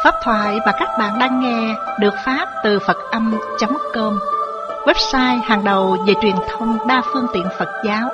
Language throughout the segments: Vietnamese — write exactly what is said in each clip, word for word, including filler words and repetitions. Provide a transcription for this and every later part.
Pháp thoại mà các bạn đang nghe được phát từ Phật Âm chấm com, website hàng đầu về truyền thông đa phương tiện Phật giáo.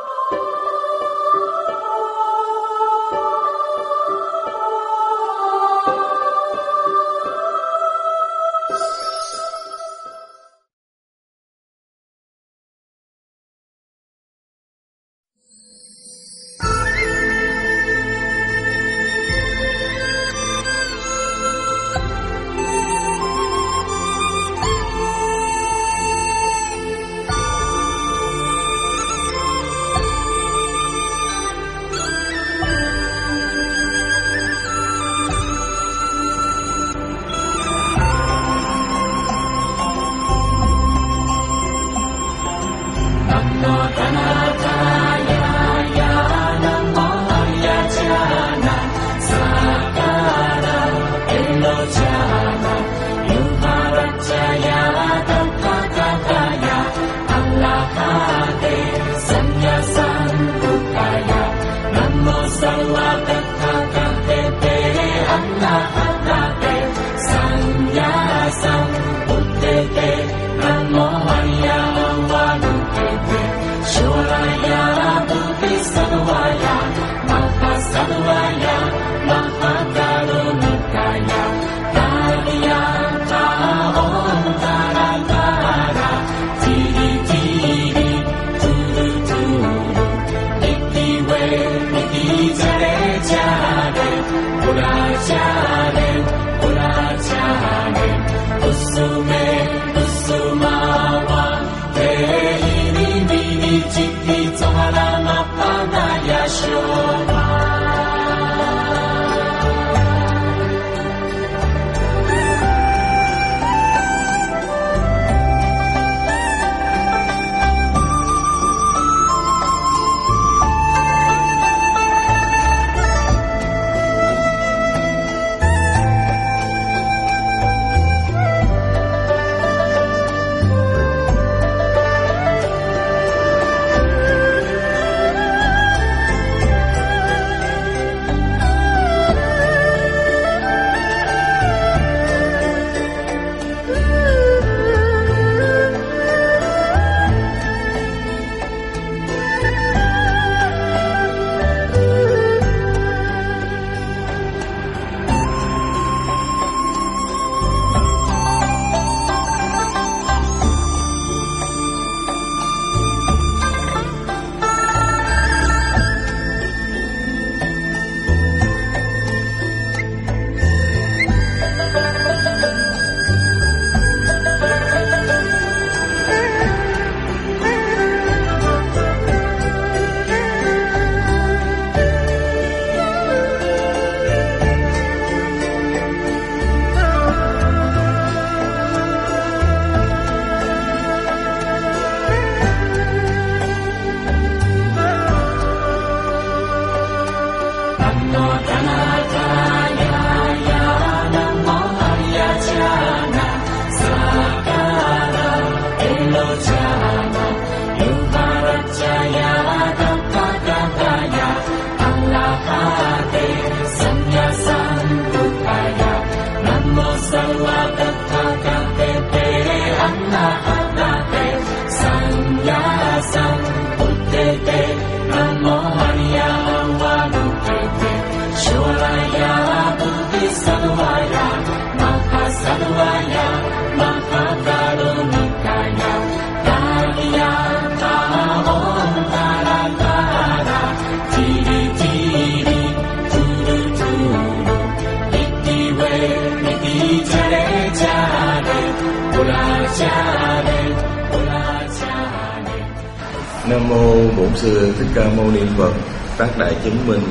Nam mô Bổn Sư Thích Ca Mâu Ni Phật. Tác đại chứng minh.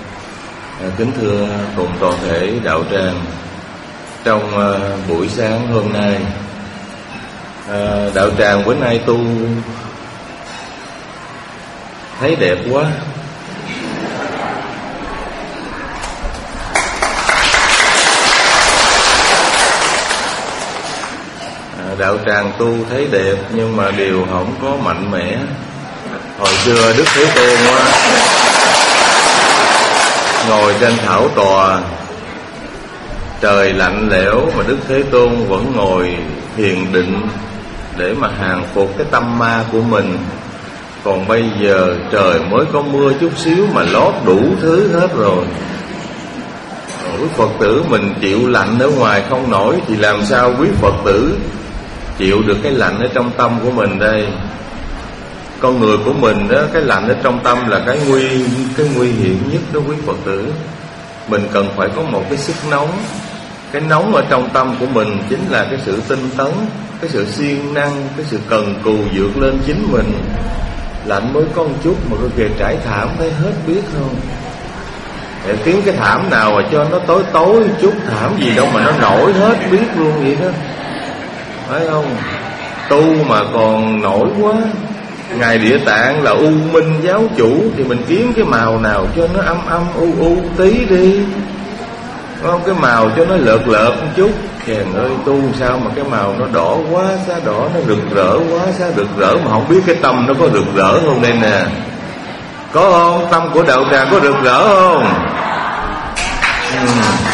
À, kính thưa cùng toàn thể đạo tràng, trong uh, buổi sáng hôm nay, uh, đạo tràng bữa nay tu thấy đẹp quá. À, đạo tràng tu thấy đẹp nhưng mà điều không có mạnh mẽ. Hồi xưa Đức Thế Tôn á, ngồi trên thảo tòa Trời lạnh lẽo mà Đức Thế Tôn vẫn ngồi thiền định để mà hàng phục cái tâm ma của mình. Còn bây giờ trời mới có mưa chút xíu mà lót đủ thứ hết rồi. Quý Phật tử mình chịu lạnh ở ngoài không nổi, thì làm sao quý Phật tử chịu được cái lạnh ở trong tâm của mình đây? Con người của mình đó, cái lạnh ở trong tâm là cái nguy cái nguy hiểm nhất đó quý Phật tử. Mình cần phải có một cái sức nóng. Cái nóng ở trong tâm của mình chính là cái sự tinh tấn, cái sự siêng năng, cái sự cần cù vượt lên chính mình. Lạnh mới có một chút mà có kìa trải thảm thấy hết biết không? Để kiếm cái thảm nào mà cho nó tối tối chút, thảm gì đâu mà nó nổi hết biết luôn vậy đó, phải không? Tu mà còn nổi quá. Ngài Địa Tạng là U Minh giáo chủ, thì mình kiếm cái màu nào cho nó âm âm u u tí đi, phải không? Cái màu cho nó lợt lợt một chút. Chàng ơi, tu sao mà cái màu nó đỏ quá xá đỏ, nó rực rỡ quá xá rực rỡ, mà không biết cái tâm nó có rực rỡ không đây nè? Có không? Tâm của đạo tràng có rực rỡ không? Ừ.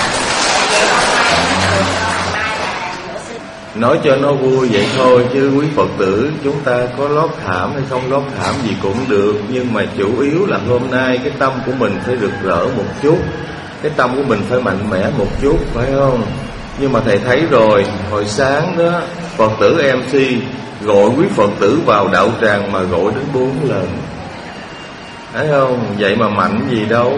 Nói cho nó vui vậy thôi, chứ quý Phật tử chúng ta có lót thảm hay không lót thảm gì cũng được. Nhưng mà chủ yếu là hôm nay cái tâm của mình phải rực rỡ một chút, cái tâm của mình phải mạnh mẽ một chút, phải không? Nhưng mà thầy thấy rồi, hồi sáng đó Phật tử em xê gọi quý Phật tử vào đạo tràng mà gọi đến bốn lần, thấy không? Vậy mà mạnh gì đâu,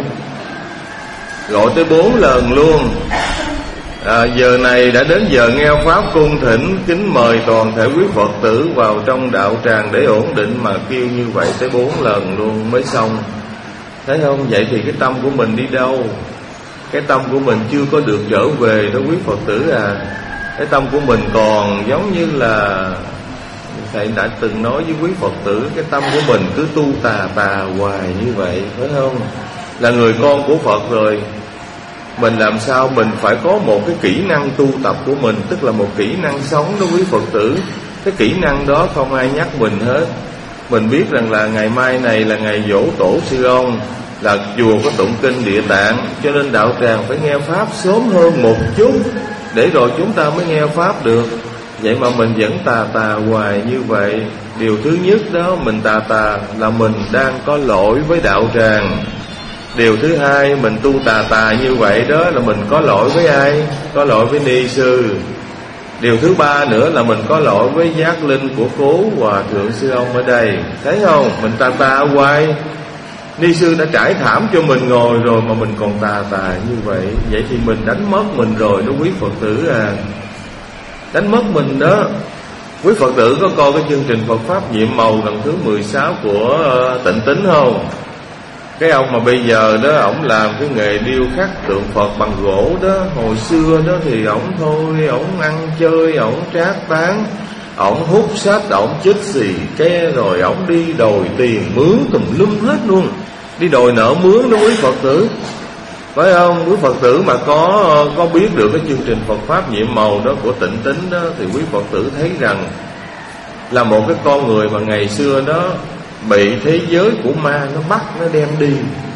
gọi tới bốn lần luôn. À, giờ này đã đến giờ nghe pháp cung thỉnh, kính mời toàn thể quý Phật tử vào trong đạo tràng để ổn định, mà kêu như vậy tới bốn lần luôn mới xong, thấy không? Vậy thì cái tâm của mình đi đâu? Cái tâm của mình chưa có được trở về đó quý Phật tử à. Cái tâm của mình còn giống như là thầy đã từng nói với quý Phật tử, cái tâm của mình cứ tu tà tà hoài như vậy, phải không? Là người con của Phật rồi, mình làm sao mình phải có một cái kỹ năng tu tập của mình, tức là một kỹ năng sống đó quý Phật tử. Cái kỹ năng đó không ai nhắc mình hết. Mình biết rằng là ngày mai này là ngày giỗ tổ sư ông, là chùa có tụng kinh Địa Tạng, cho nên đạo tràng phải nghe pháp sớm hơn một chút, để rồi chúng ta mới nghe pháp được. Vậy mà mình vẫn tà tà hoài như vậy. Điều thứ nhất đó, mình tà tà là mình đang có lỗi với đạo tràng. Điều thứ hai, mình tu tà tà như vậy đó là mình có lỗi với ai? Có lỗi với ni sư. Điều thứ ba nữa là mình có lỗi với giác linh của cố hòa thượng sư ông ở đây, thấy không? Mình tà tà hoài. Ni sư đã trải thảm cho mình ngồi rồi mà mình còn tà tà như vậy. Vậy thì mình đánh mất mình rồi đó quý Phật tử à. Đánh mất mình đó. Quý Phật tử có coi cái chương trình Phật Pháp Nhiệm Màu lần thứ mười sáu của uh, Tịnh Tín không? Cái ông mà bây giờ đó, ổng làm cái nghề điêu khắc tượng Phật bằng gỗ đó. Hồi xưa đó thì ổng thôi, ổng ăn chơi, ổng trác tán, ổng hút sách, ổng chích xì ke, rồi ổng đi đòi tiền mướn tùm lum hết luôn. Đi đòi nợ mướn đó quý Phật tử, phải không? Quý Phật tử mà có có biết được cái chương trình Phật Pháp Nhiệm Màu đó của Tịnh Tín đó, thì quý Phật tử thấy rằng là một cái con người mà ngày xưa đó bị thế giới của ma nó bắt, nó đem đi.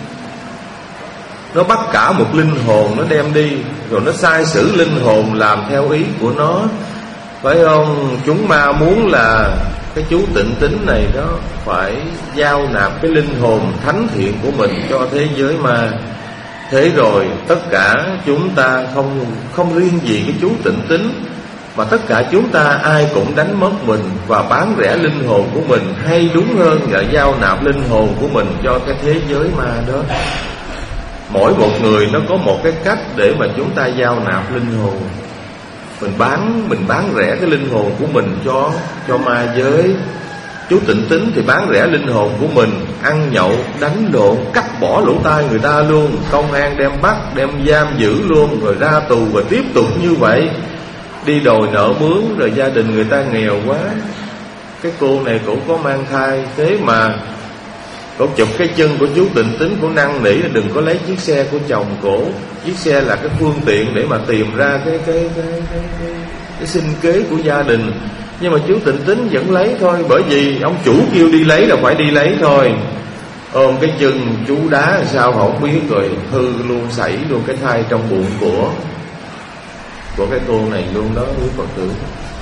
Nó bắt cả một linh hồn nó đem đi, rồi nó sai sử linh hồn làm theo ý của nó, phải không? Chúng ma muốn là cái chú Tịnh Tín này đó phải giao nạp cái linh hồn thánh thiện của mình cho thế giới ma. Thế rồi tất cả chúng ta không không riêng gì cái chú Tịnh Tín, mà tất cả chúng ta ai cũng đánh mất mình và bán rẻ linh hồn của mình, hay đúng hơn là giao nạp linh hồn của mình cho cái thế giới ma đó. Mỗi một người nó có một cái cách để mà chúng ta giao nạp linh hồn. Mình bán mình bán rẻ cái linh hồn của mình cho cho ma giới. Chú Tịnh Tín thì bán rẻ linh hồn của mình, ăn nhậu, đánh lộn, cắt bỏ lỗ tai người ta luôn, công an đem bắt, đem giam giữ luôn, rồi ra tù và tiếp tục như vậy. Đi đòi nợ mướn, rồi gia đình người ta nghèo quá. Cái cô này cổ có mang thai, thế mà cổ chụp cái chân của chú Tịnh Tín, cổ năn nỉ là đừng có lấy chiếc xe của chồng cổ. Chiếc xe là cái phương tiện để mà tìm ra cái cái cái cái, cái, cái sinh kế của gia đình. Nhưng mà chú Tịnh Tín vẫn lấy thôi, bởi vì ông chủ kêu đi lấy là phải đi lấy thôi. Ôm cái chân chú đá sao không biết, rồi hư luôn, sảy luôn cái thai trong bụng của của cái cô này luôn đó quý Phật tử.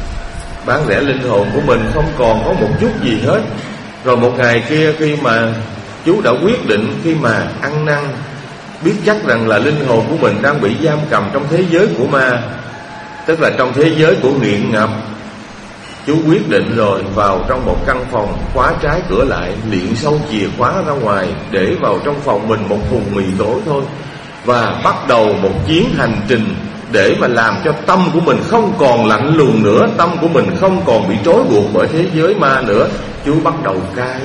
Bán rẻ linh hồn của mình không còn có một chút gì hết. Rồi một ngày kia khi mà chú đã quyết định, khi mà ăn năn, biết chắc rằng là linh hồn của mình đang bị giam cầm trong thế giới của ma, tức là trong thế giới của nghiện ngập, chú quyết định rồi vào trong một căn phòng, khóa trái cửa lại, liệng sâu chìa khóa ra ngoài, để vào trong phòng mình một thùng mì tối thôi, và bắt đầu một chuyến hành trình để mà làm cho tâm của mình không còn lạnh lùng nữa, tâm của mình không còn bị trói buộc bởi thế giới ma nữa. Chú bắt đầu cai.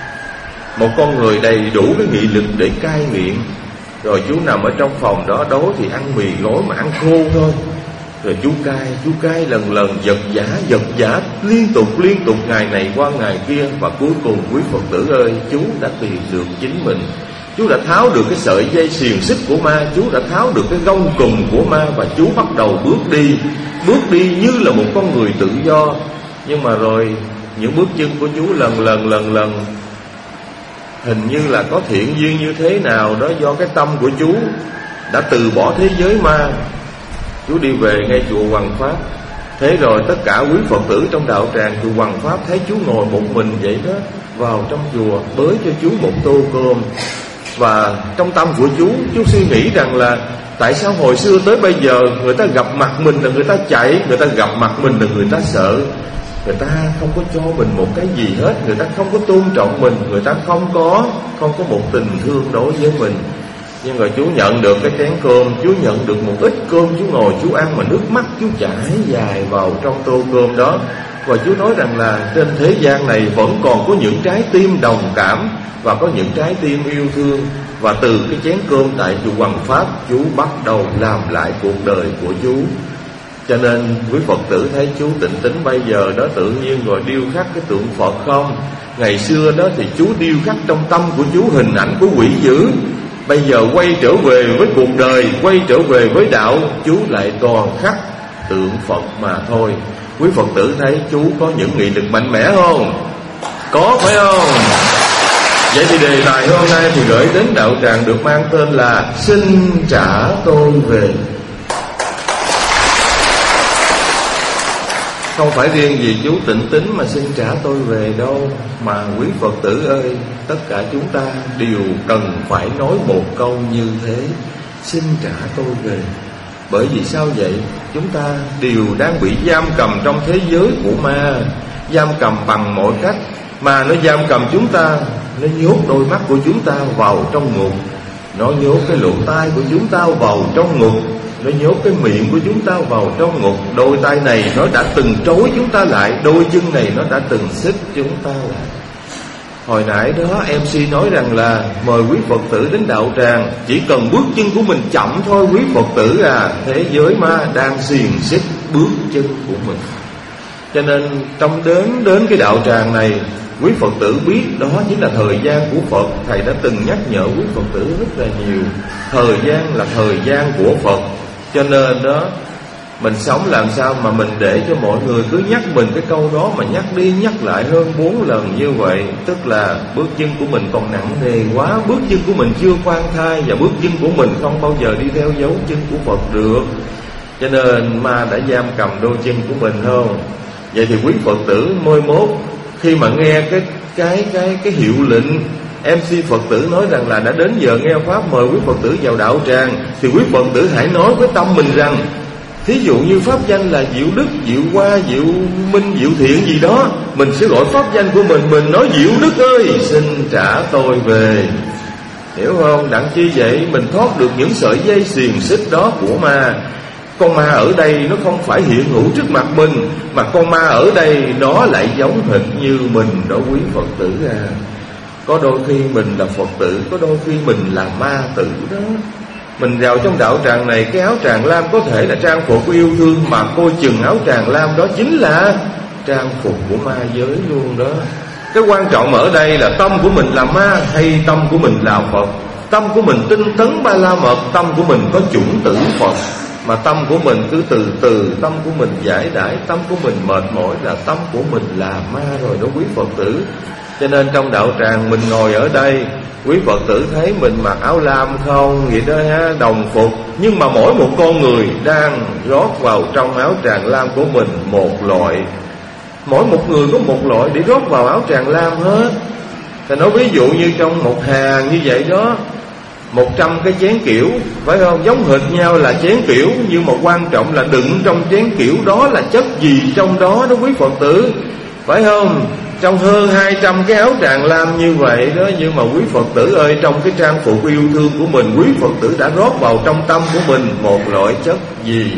Một con người đầy đủ cái nghị lực để cai nghiện. Rồi chú nằm ở trong phòng đó, đói thì ăn mì gói mà ăn khô thôi. Rồi chú cai, chú cai lần lần, giật giả, giật giả, liên tục, liên tục, ngày này qua ngày kia. Và cuối cùng quý Phật tử ơi, chú đã tìm được chính mình. Chú đã tháo được cái sợi dây xiềng xích của ma, chú đã tháo được cái gông cùm của ma, và chú bắt đầu bước đi, bước đi như là một con người tự do. Nhưng mà rồi những bước chân của chú lần lần lần lần hình như là có thiện duyên như thế nào đó, do cái tâm của chú đã từ bỏ thế giới ma. Chú đi về ngay chùa Hoằng Pháp. Thế rồi tất cả quý Phật tử trong đạo tràng chùa Hoằng Pháp thấy chú ngồi một mình vậy đó, vào trong chùa bới cho chú một tô cơm. Và trong tâm của chú, chú suy nghĩ rằng là tại sao hồi xưa tới bây giờ người ta gặp mặt mình là người ta chạy, người ta gặp mặt mình là người ta sợ, người ta không có cho mình một cái gì hết, người ta không có tôn trọng mình, người ta không có không có một tình thương đối với mình. Nhưng rồi chú nhận được cái chén cơm, chú nhận được một ít cơm, chú ngồi chú ăn mà nước mắt chú chảy dài vào trong tô cơm đó. Và chú nói rằng là trên thế gian này vẫn còn có những trái tim đồng cảm, và có những trái tim yêu thương. Và từ cái chén cơm tại chùa Hoằng Pháp, chú bắt đầu làm lại cuộc đời của chú. Cho nên quý Phật tử thấy chú tịnh tín bây giờ đó, tự nhiên rồi điêu khắc cái tượng Phật không? Ngày xưa đó thì chú điêu khắc trong tâm của chú hình ảnh của quỷ dữ. Bây giờ quay trở về với cuộc đời, quay trở về với đạo, chú lại toàn khắc tượng Phật mà thôi. Quý Phật tử thấy chú có những nghị lực mạnh mẽ không? Có phải không? Vậy thì đề tài hôm nay thì gửi đến đạo tràng được mang tên là Xin trả tôi về. Không phải riêng gì chú tịnh tín mà xin trả tôi về đâu, mà quý Phật tử ơi, tất cả chúng ta đều cần phải nói một câu như thế: xin trả tôi về. Bởi vì sao vậy? Chúng ta đều đang bị giam cầm trong thế giới của ma, giam cầm bằng mọi cách. Mà nó giam cầm chúng ta, nó nhốt đôi mắt của chúng ta vào trong ngục, nó nhốt cái lỗ tai của chúng ta vào trong ngục, nó nhốt cái miệng của chúng ta vào trong ngục. Đôi tay này nó đã từng trói chúng ta lại, đôi chân này nó đã từng xích chúng ta lại. Hồi nãy đó em xê nói rằng là mời quý Phật tử đến đạo tràng, chỉ cần bước chân của mình chậm thôi quý Phật tử à, thế giới ma đang xiềng xích bước chân của mình. Cho nên trong đến đến cái đạo tràng này, quý Phật tử biết đó chính là thời gian của Phật. Thầy đã từng nhắc nhở quý Phật tử rất là nhiều. Thời gian là thời gian của Phật. Cho nên đó, mình sống làm sao mà mình để cho mọi người cứ nhắc mình cái câu đó mà nhắc đi nhắc lại hơn bốn lần như vậy. Tức là bước chân của mình còn nặng nề quá, bước chân của mình chưa khoan thai, và bước chân của mình không bao giờ đi theo dấu chân của Phật được. Cho nên ma đã giam cầm đôi chân của mình không? Vậy thì quý Phật tử môi mốt khi mà nghe cái cái cái cái hiệu lệnh em xê Phật tử nói rằng là đã đến giờ nghe pháp, mời quý Phật tử vào đạo tràng, thì quý Phật tử hãy nói với tâm mình rằng, thí dụ như pháp danh là Diệu Đức, Diệu Hoa, Diệu Minh, Diệu Thiện gì đó, mình sẽ gọi pháp danh của mình, mình nói Diệu Đức ơi, xin trả tôi về. Hiểu không? Đặng chi vậy? Mình thoát được những sợi dây xiềng xích đó của ma. Con ma ở đây nó không phải hiện hữu trước mặt mình, mà con ma ở đây nó lại giống hệt như mình đó quý Phật tử à. Có đôi khi mình là Phật tử, có đôi khi mình là ma tử đó. Mình vào trong đạo tràng này, cái áo tràng lam có thể là trang phục của yêu thương, mà coi chừng áo tràng lam đó chính là trang phục của ma giới luôn đó. Cái quan trọng ở đây là tâm của mình là ma hay tâm của mình là Phật. Tâm của mình tinh tấn ba la mật, tâm của mình có chủng tử Phật. Mà tâm của mình cứ từ từ, tâm của mình giải đãi, tâm của mình mệt mỏi là tâm của mình là ma rồi đó quý Phật tử. Cho nên trong đạo tràng mình ngồi ở đây, Quý Phật tử thấy mình mặc áo lam không? Vậy đó ha, đồng phục. Nhưng mà mỗi một con người đang rót vào trong áo tràng lam của mình một loại. Mỗi một người có một loại để rót vào áo tràng lam hết. Ta nói ví dụ như trong một hàng như vậy đó, một trăm cái chén kiểu, phải không? Giống hệt nhau là chén kiểu, nhưng mà quan trọng là đựng trong chén kiểu đó là chất gì trong đó đó quý Phật tử, phải không? Trong hơn hai trăm cái áo tràng lam như vậy đó, nhưng mà quý Phật tử ơi, trong cái trang phục yêu thương của mình, quý Phật tử đã rót vào trong tâm của mình một loại chất gì?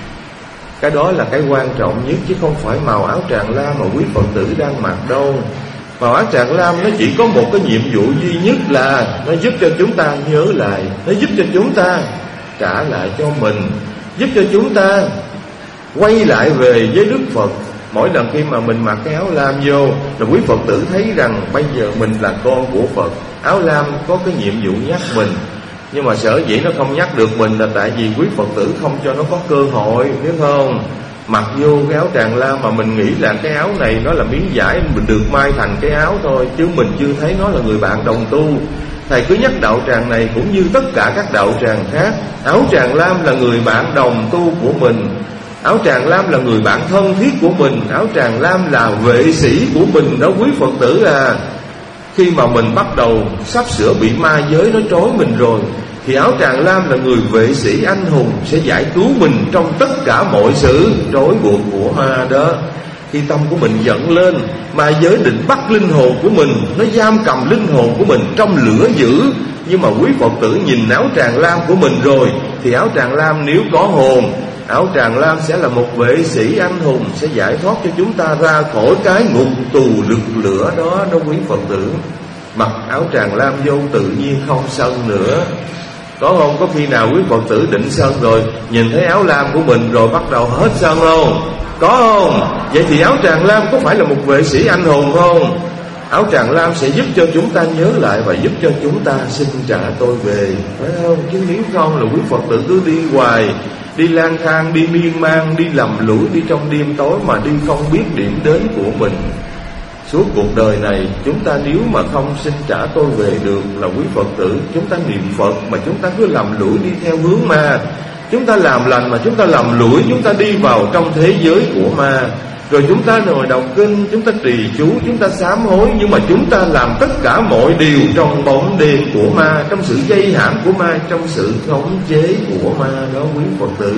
Cái đó là cái quan trọng nhất, chứ không phải màu áo tràng lam mà quý Phật tử đang mặc đâu. Màu áo tràng lam nó chỉ có một cái nhiệm vụ duy nhất là nó giúp cho chúng ta nhớ lại, nó giúp cho chúng ta trả lại cho mình, giúp cho chúng ta quay lại về với Đức Phật. Mỗi lần khi mà mình mặc cái áo lam vô là quý Phật tử thấy rằng bây giờ mình là con của Phật. Áo lam có cái nhiệm vụ nhắc mình, nhưng mà sở dĩ nó không nhắc được mình là tại vì quý Phật tử không cho nó có cơ hội, biết không? Mặc vô cái áo tràng lam mà mình nghĩ là cái áo này nó là miếng vải mình được may thành cái áo thôi, chứ mình chưa thấy nó là người bạn đồng tu. Thầy cứ nhắc đạo tràng này cũng như tất cả các đạo tràng khác, áo tràng lam là người bạn đồng tu của mình, áo tràng lam là người bạn thân thiết của mình, áo tràng lam là vệ sĩ của mình đó quý Phật tử à. Khi mà mình bắt đầu sắp sửa bị ma giới nó trói mình rồi, thì áo tràng lam là người vệ sĩ anh hùng sẽ giải cứu mình trong tất cả mọi sự trói buộc của ma đó. Khi tâm của mình giận lên, ma giới định bắt linh hồn của mình, nó giam cầm linh hồn của mình trong lửa dữ. Nhưng mà quý Phật tử nhìn áo tràng lam của mình rồi, thì áo tràng lam nếu có hồn, áo tràng lam sẽ là một vệ sĩ anh hùng, sẽ giải thoát cho chúng ta ra khỏi cái ngục tù rực lửa đó đó quý Phật tử. Mặc áo tràng lam vô tự nhiên không sân nữa. Có không? Có khi nào quý Phật tử định sân rồi, nhìn thấy áo lam của mình rồi bắt đầu hết sân không? Có không? Vậy thì áo tràng lam có phải là một vệ sĩ anh hùng không? Áo tràng lam sẽ giúp cho chúng ta nhớ lại và giúp cho chúng ta xin trả tôi về, phải không? Chứ nếu không là quý Phật tử cứ đi hoài, đi lang thang, đi miên man, đi lầm lũi, đi trong đêm tối mà đi không biết điểm đến của mình. Suốt cuộc đời này chúng ta nếu mà không xin trả tôi về được là quý Phật tử, chúng ta niệm Phật mà chúng ta cứ lầm lũi đi theo hướng ma, chúng ta làm lành mà chúng ta lầm lũi, chúng ta đi vào trong thế giới của ma. Rồi chúng ta ngồi đọc kinh, chúng ta trì chú, chúng ta sám hối, nhưng mà chúng ta làm tất cả mọi điều trong bóng đêm của ma, trong sự dây hãm của ma, trong sự khống chế của ma đó quý Phật tử.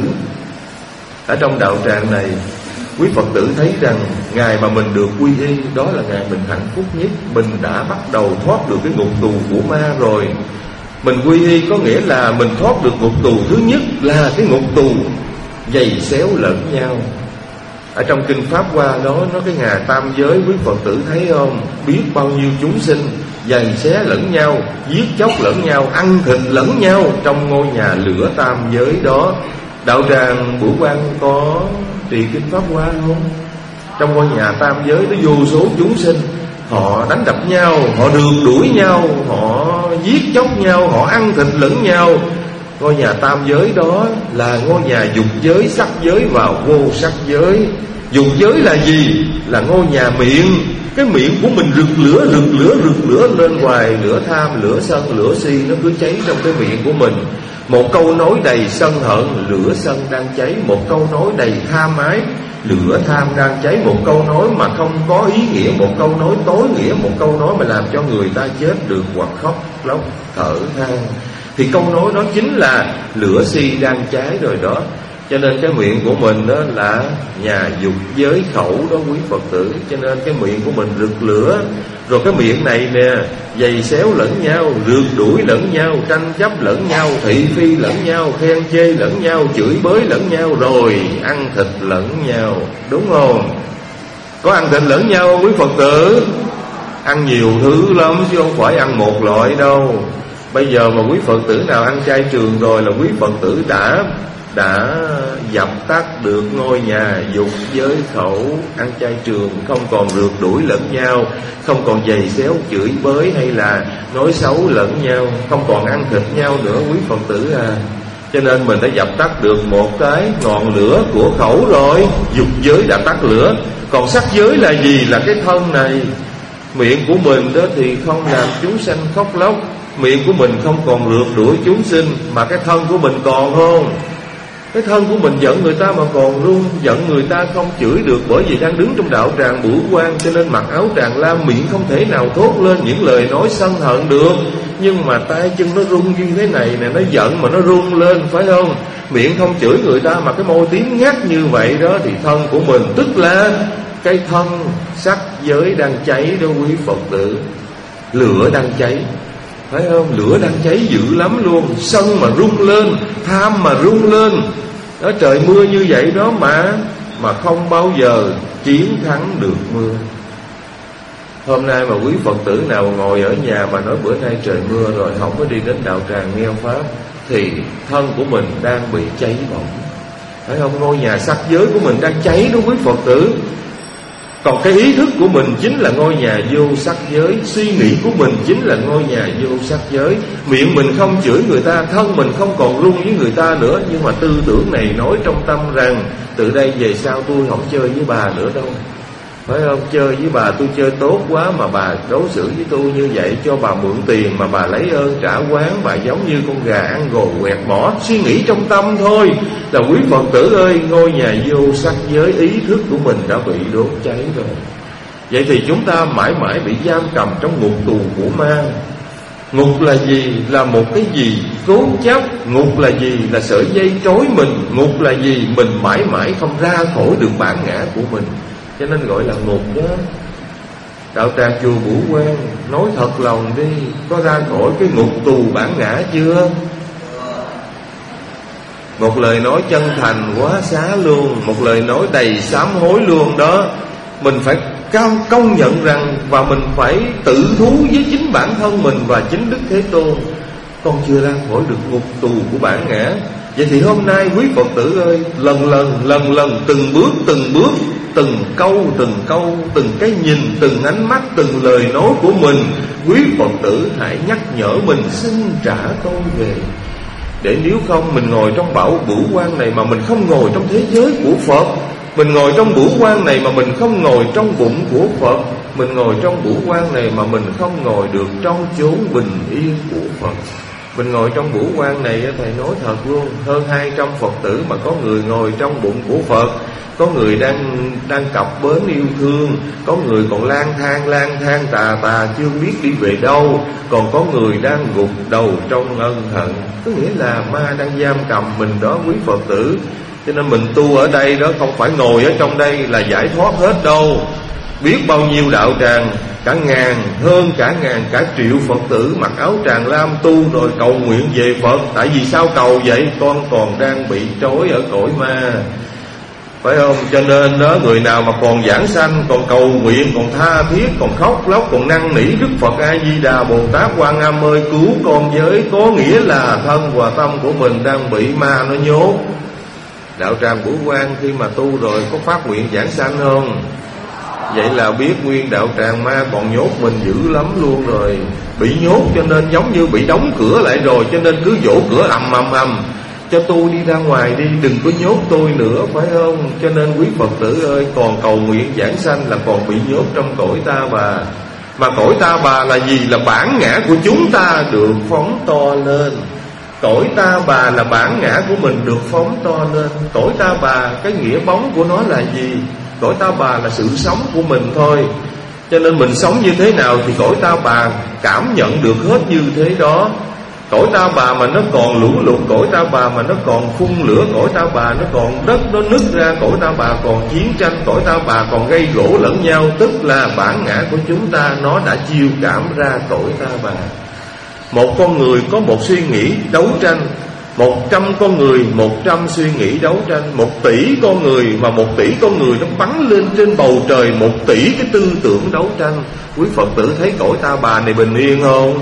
Ở trong đạo tràng này, quý Phật tử thấy rằng ngày mà mình được quy y, đó là ngày mình hạnh phúc nhất. Mình đã bắt đầu thoát được cái ngục tù của ma rồi. Mình quy y có nghĩa là mình thoát được ngục tù thứ nhất là cái ngục tù giày xéo lẫn nhau. Ở trong kinh Pháp Hoa đó, nó cái nhà tam giới quý Phật tử thấy không? Biết bao nhiêu chúng sinh giày xé lẫn nhau, giết chóc lẫn nhau, ăn thịt lẫn nhau trong ngôi nhà lửa tam giới đó. Đạo tràng Bửu Quang có trì kinh Pháp Hoa không? Trong ngôi nhà tam giới có vô số chúng sinh, họ đánh đập nhau, họ đường đuổi nhau, họ giết chóc nhau, họ ăn thịt lẫn nhau. Ngôi nhà tam giới đó là ngôi nhà dục giới, sắc giới và vô sắc giới. Dục giới là gì? Là ngôi nhà miệng. Cái miệng của mình rực lửa, rực lửa, rực lửa lên hoài. Lửa tham, lửa sân, lửa si nó cứ cháy trong cái miệng của mình. Một câu nói đầy sân hận, lửa sân đang cháy. Một câu nói đầy tham ái, lửa tham đang cháy. Một câu nói mà không có ý nghĩa, một câu nói tối nghĩa, một câu nói mà làm cho người ta chết được hoặc khóc lóc thở than, thì câu nói đó chính là lửa si đang cháy rồi đó. Cho nên cái miệng của mình đó là nhà dục giới khẩu đó quý Phật tử. Cho nên cái miệng của mình rực lửa. Rồi cái miệng này nè, giày xéo lẫn nhau, rượt đuổi lẫn nhau, tranh chấp lẫn nhau, thị phi lẫn nhau, khen chê lẫn nhau, chửi bới lẫn nhau, rồi ăn thịt lẫn nhau. Đúng không? Có ăn thịt lẫn nhau không quý Phật tử? Ăn nhiều thứ lắm chứ không phải ăn một loại đâu. Bây giờ mà quý Phật tử nào ăn chay trường rồi là quý Phật tử đã đã dập tắt được ngôi nhà dục giới khẩu. Ăn chay trường không còn rượt đuổi lẫn nhau, không còn giày xéo chửi bới hay là nói xấu lẫn nhau, không còn ăn thịt nhau nữa quý Phật tử à. Cho nên mình đã dập tắt được một cái ngọn lửa của khẩu rồi. Dục giới đã tắt lửa. Còn sắc giới là gì? Là cái thân này. Miệng của mình đó thì không làm chúng sanh khóc lóc, Miệng của mình không còn rượt đuổi chúng sinh, mà cái thân của mình còn không? Cái thân của mình giận người ta mà còn run. Giận người ta không chửi được, bởi vì đang đứng trong đạo tràng bửu quan, cho nên mặc áo tràng lam, miệng không thể nào thốt lên những lời nói sân hận được. Nhưng mà tay chân nó run như thế này nè, nó giận mà nó run lên, phải không? Miệng không chửi người ta mà cái môi tím ngắt như vậy đó, thì thân của mình tức là cái thân sắc giới đang cháy đó quý Phật tử. Lửa đang cháy, phải không? Lửa đang cháy dữ lắm luôn. Sân mà rung lên, tham mà rung lên đó, trời mưa như vậy đó mà Mà không bao giờ chiến thắng được mưa. Hôm nay mà quý Phật tử nào ngồi ở nhà mà nói bữa nay trời mưa rồi không có đi đến đạo tràng nghe pháp, thì thân của mình đang bị cháy bỏng, phải không? Ngôi nhà sắc giới của mình đang cháy đó quý Phật tử. Còn cái ý thức của mình chính là ngôi nhà vô sắc giới, suy nghĩ của mình chính là ngôi nhà vô sắc giới. Miệng mình không chửi người ta, thân mình không còn run với người ta nữa, nhưng mà tư tưởng này nói trong tâm rằng từ đây về sau tôi không chơi với bà nữa đâu, phải không? Chơi với bà tôi chơi tốt quá, mà bà đối xử với tôi như vậy, cho bà mượn tiền mà bà lấy ơn trả oán, bà giống như con gà ăn gồ quẹt mỏ. Suy nghĩ trong tâm thôi là quý Phật tử ơi, ngôi nhà vô sắc giới, ý thức của mình đã bị đốt cháy rồi. Vậy thì chúng ta mãi mãi bị giam cầm trong ngục tù của ma. Ngục là gì? Là một cái gì cố chấp. Ngục là gì? Là sợi dây trói mình. Ngục là gì? Mình mãi mãi không ra khỏi được bản ngã của mình, cho nên gọi là ngục đó. Đạo tràng chùa Bửu Quan nói thật lòng đi, có ra khỏi cái ngục tù bản ngã chưa? Một lời nói chân thành quá xá luôn, một lời nói đầy sám hối luôn đó. Mình phải cao công nhận rằng, và mình phải tự thú với chính bản thân mình và chính Đức Thế Tôn. Con chưa ra khỏi được ngục tù của bản ngã. Vậy thì hôm nay quý Phật tử ơi, lần lần lần lần từng bước từng bước, từng câu từng câu, từng cái nhìn, từng ánh mắt, từng lời nói của mình, quý Phật tử hãy nhắc nhở mình xin trả tôi về. Để nếu không mình ngồi trong bảo bửu quan này mà mình không ngồi trong thế giới của Phật, mình ngồi trong bửu quan này mà mình không ngồi trong bụng của Phật, mình ngồi trong bửu quan này mà mình không ngồi được trong chốn bình yên của Phật. Mình ngồi trong bửu quan này, thầy nói thật luôn, hơn hai trăm Phật tử mà có người ngồi trong bụng của Phật, có người đang đang cặp bến yêu thương, có người còn lang thang lang thang tà tà chưa biết đi về đâu, còn có người đang gục đầu trong ân hận. Có nghĩa là ma đang giam cầm mình đó quý Phật tử. Cho nên mình tu ở đây đó, không phải ngồi ở trong đây là giải thoát hết đâu. Biết bao nhiêu đạo tràng, cả ngàn, hơn cả ngàn, cả triệu Phật tử mặc áo tràng lam tu rồi cầu nguyện về Phật. Tại vì sao cầu vậy? Con còn đang bị trói ở cõi ma, phải không? Cho nên đó, người nào mà còn giảng sanh, còn cầu nguyện, còn tha thiết, còn khóc lóc, còn năn nỉ Đức Phật A Di Đà Bồ Tát Quan Âm ơi cứu con với, có nghĩa là thân và tâm của mình đang bị ma nó nhốt. Đạo tràng Bửu Quan khi mà tu rồi có phát nguyện giảng sanh không? Vậy là biết nguyên đạo tràng ma còn nhốt mình dữ lắm luôn rồi. Bị nhốt cho nên giống như bị đóng cửa lại rồi, cho nên cứ vỗ cửa ầm ầm ầm, cho tôi đi ra ngoài đi, đừng có nhốt tôi nữa, phải không? Cho nên quý Phật tử ơi, còn cầu nguyện giảng sanh là còn bị nhốt trong cõi ta bà. Mà cõi ta bà là gì? Là bản ngã của chúng ta được phóng to lên. Cõi ta bà là bản ngã của mình được phóng to lên. Cõi ta bà, cái nghĩa bóng của nó là gì? Cõi ta bà là sự sống của mình thôi. Cho nên mình sống như thế nào thì cõi ta bà cảm nhận được hết như thế đó. Cõi ta bà mà nó còn lũ lụt, cõi ta bà mà nó còn phun lửa, cõi ta bà nó còn đất nó nứt ra, cõi ta bà còn chiến tranh, cõi ta bà còn gây gỗ lẫn nhau, tức là bản ngã của chúng ta nó đã chiêu cảm ra cõi ta bà. Một con người có một suy nghĩ đấu tranh, một trăm con người một trăm suy nghĩ đấu tranh. Một tỷ con người mà một tỷ con người nó bắn lên trên bầu trời một tỷ cái tư tưởng đấu tranh. Quý Phật tử thấy cõi ta bà này bình yên không?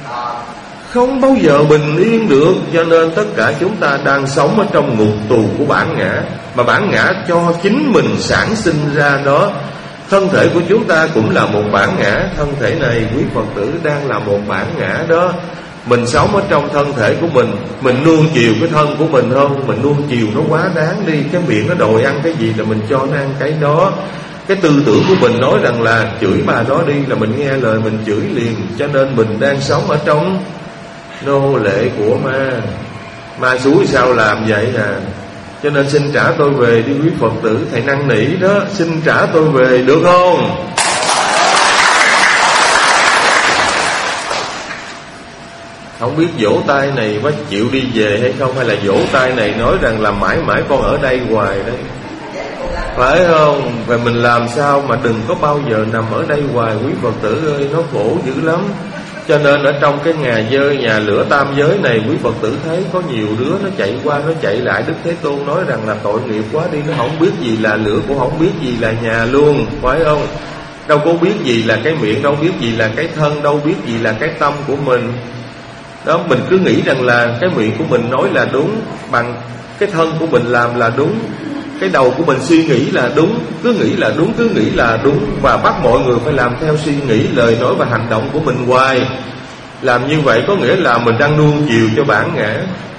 Không bao giờ bình yên được. Cho nên tất cả chúng ta đang sống ở trong ngục tù của bản ngã, mà bản ngã cho chính mình sản sinh ra đó. Thân thể của chúng ta cũng là một bản ngã. Thân thể này quý Phật tử đang là một bản ngã đó. Mình sống ở trong thân thể của mình, mình nuông chiều cái thân của mình không? Mình nuông chiều nó quá đáng đi. Cái miệng nó đòi ăn cái gì là mình cho nó ăn cái đó. Cái tư tưởng của mình nói rằng là chửi bà đó đi là mình nghe lời mình chửi liền. Cho nên mình đang sống ở trong nô lệ của ma. Ma xúi sao làm vậy à? Cho nên xin trả tôi về đi quý Phật tử. Thầy năn nỉ đó, xin trả tôi về được không? Không biết vỗ tay này có chịu đi về hay không, hay là vỗ tay này nói rằng là mãi mãi con ở đây hoài đấy, phải không? Và mình làm sao mà đừng có bao giờ nằm ở đây hoài quý Phật tử ơi, nó khổ dữ lắm. Cho nên ở trong cái nhà dơi, nhà lửa tam giới này, quý Phật tử thấy có nhiều đứa nó chạy qua nó chạy lại. Đức Thế Tôn nói rằng là tội nghiệp quá đi, nó không biết gì là lửa, cũng không biết gì là nhà luôn, phải không? Đâu có biết gì là cái miệng, đâu biết gì là cái thân, đâu biết gì là cái tâm của mình. Đó, mình cứ nghĩ rằng là cái miệng của mình nói là đúng, bằng cái thân của mình làm là đúng, cái đầu của mình suy nghĩ là đúng, cứ nghĩ là đúng, cứ nghĩ là đúng, và bắt mọi người phải làm theo suy nghĩ, lời nói và hành động của mình hoài. Làm như vậy có nghĩa là mình đang nuông chiều cho bản ngã.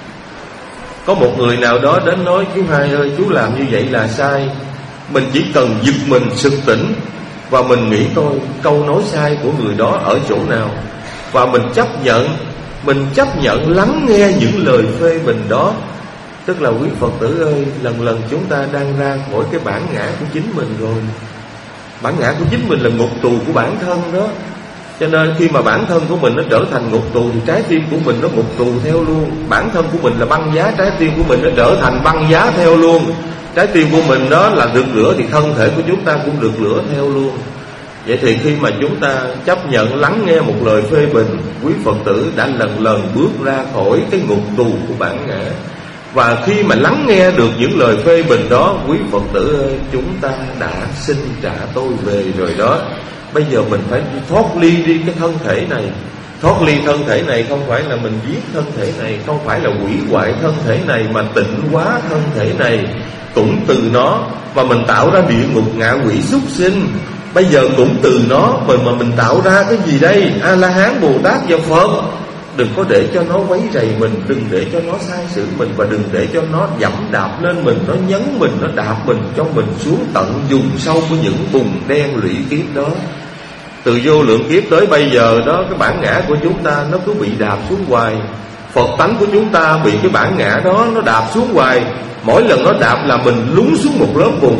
Có một người nào đó đến nói: chú Hai ơi, chú làm như vậy là sai. Mình chỉ cần giật mình sực tỉnh, và mình nghĩ coi câu nói sai của người đó ở chỗ nào, và mình chấp nhận, mình chấp nhận lắng nghe những lời phê bình đó. Tức là quý Phật tử ơi, lần lần chúng ta đang ra khỏi cái bản ngã của chính mình rồi. Bản ngã của chính mình là ngục tù của bản thân đó. Cho nên khi mà bản thân của mình nó trở thành ngục tù thì trái tim của mình nó ngục tù theo luôn. Bản thân của mình là băng giá, trái tim của mình nó trở thành băng giá theo luôn. Trái tim của mình đó là được lửa thì thân thể của chúng ta cũng được lửa theo luôn. Vậy thì khi mà chúng ta chấp nhận lắng nghe một lời phê bình, quý Phật tử đã lần lần bước ra khỏi cái ngục tù của bản ngã. Và khi mà lắng nghe được những lời phê bình đó, quý Phật tử ơi, chúng ta đã xin trả tôi về rồi đó. Bây giờ mình phải thoát ly đi cái thân thể này. Thoát ly thân thể này không phải là mình giết thân thể này, không phải là hủy hoại thân thể này, mà tịnh hóa thân thể này. Cũng từ nó mà mình tạo ra địa ngục, ngạ quỷ, súc sinh. Bây giờ cũng từ nó mà, mà mình tạo ra cái gì đây? A-la-hán, Bồ Tát và Phật. Đừng có để cho nó quấy rầy mình, đừng để cho nó sai sử mình, và đừng để cho nó dẫm đạp lên mình, nó nhấn mình, nó đạp mình cho mình xuống tận vùng sâu của những bùn đen lụy kiếp đó. Từ vô lượng kiếp tới bây giờ đó, cái bản ngã của chúng ta nó cứ bị đạp xuống hoài. Phật tánh của chúng ta bị cái bản ngã đó nó đạp xuống hoài. Mỗi lần nó đạp là mình lún xuống một lớp bùn.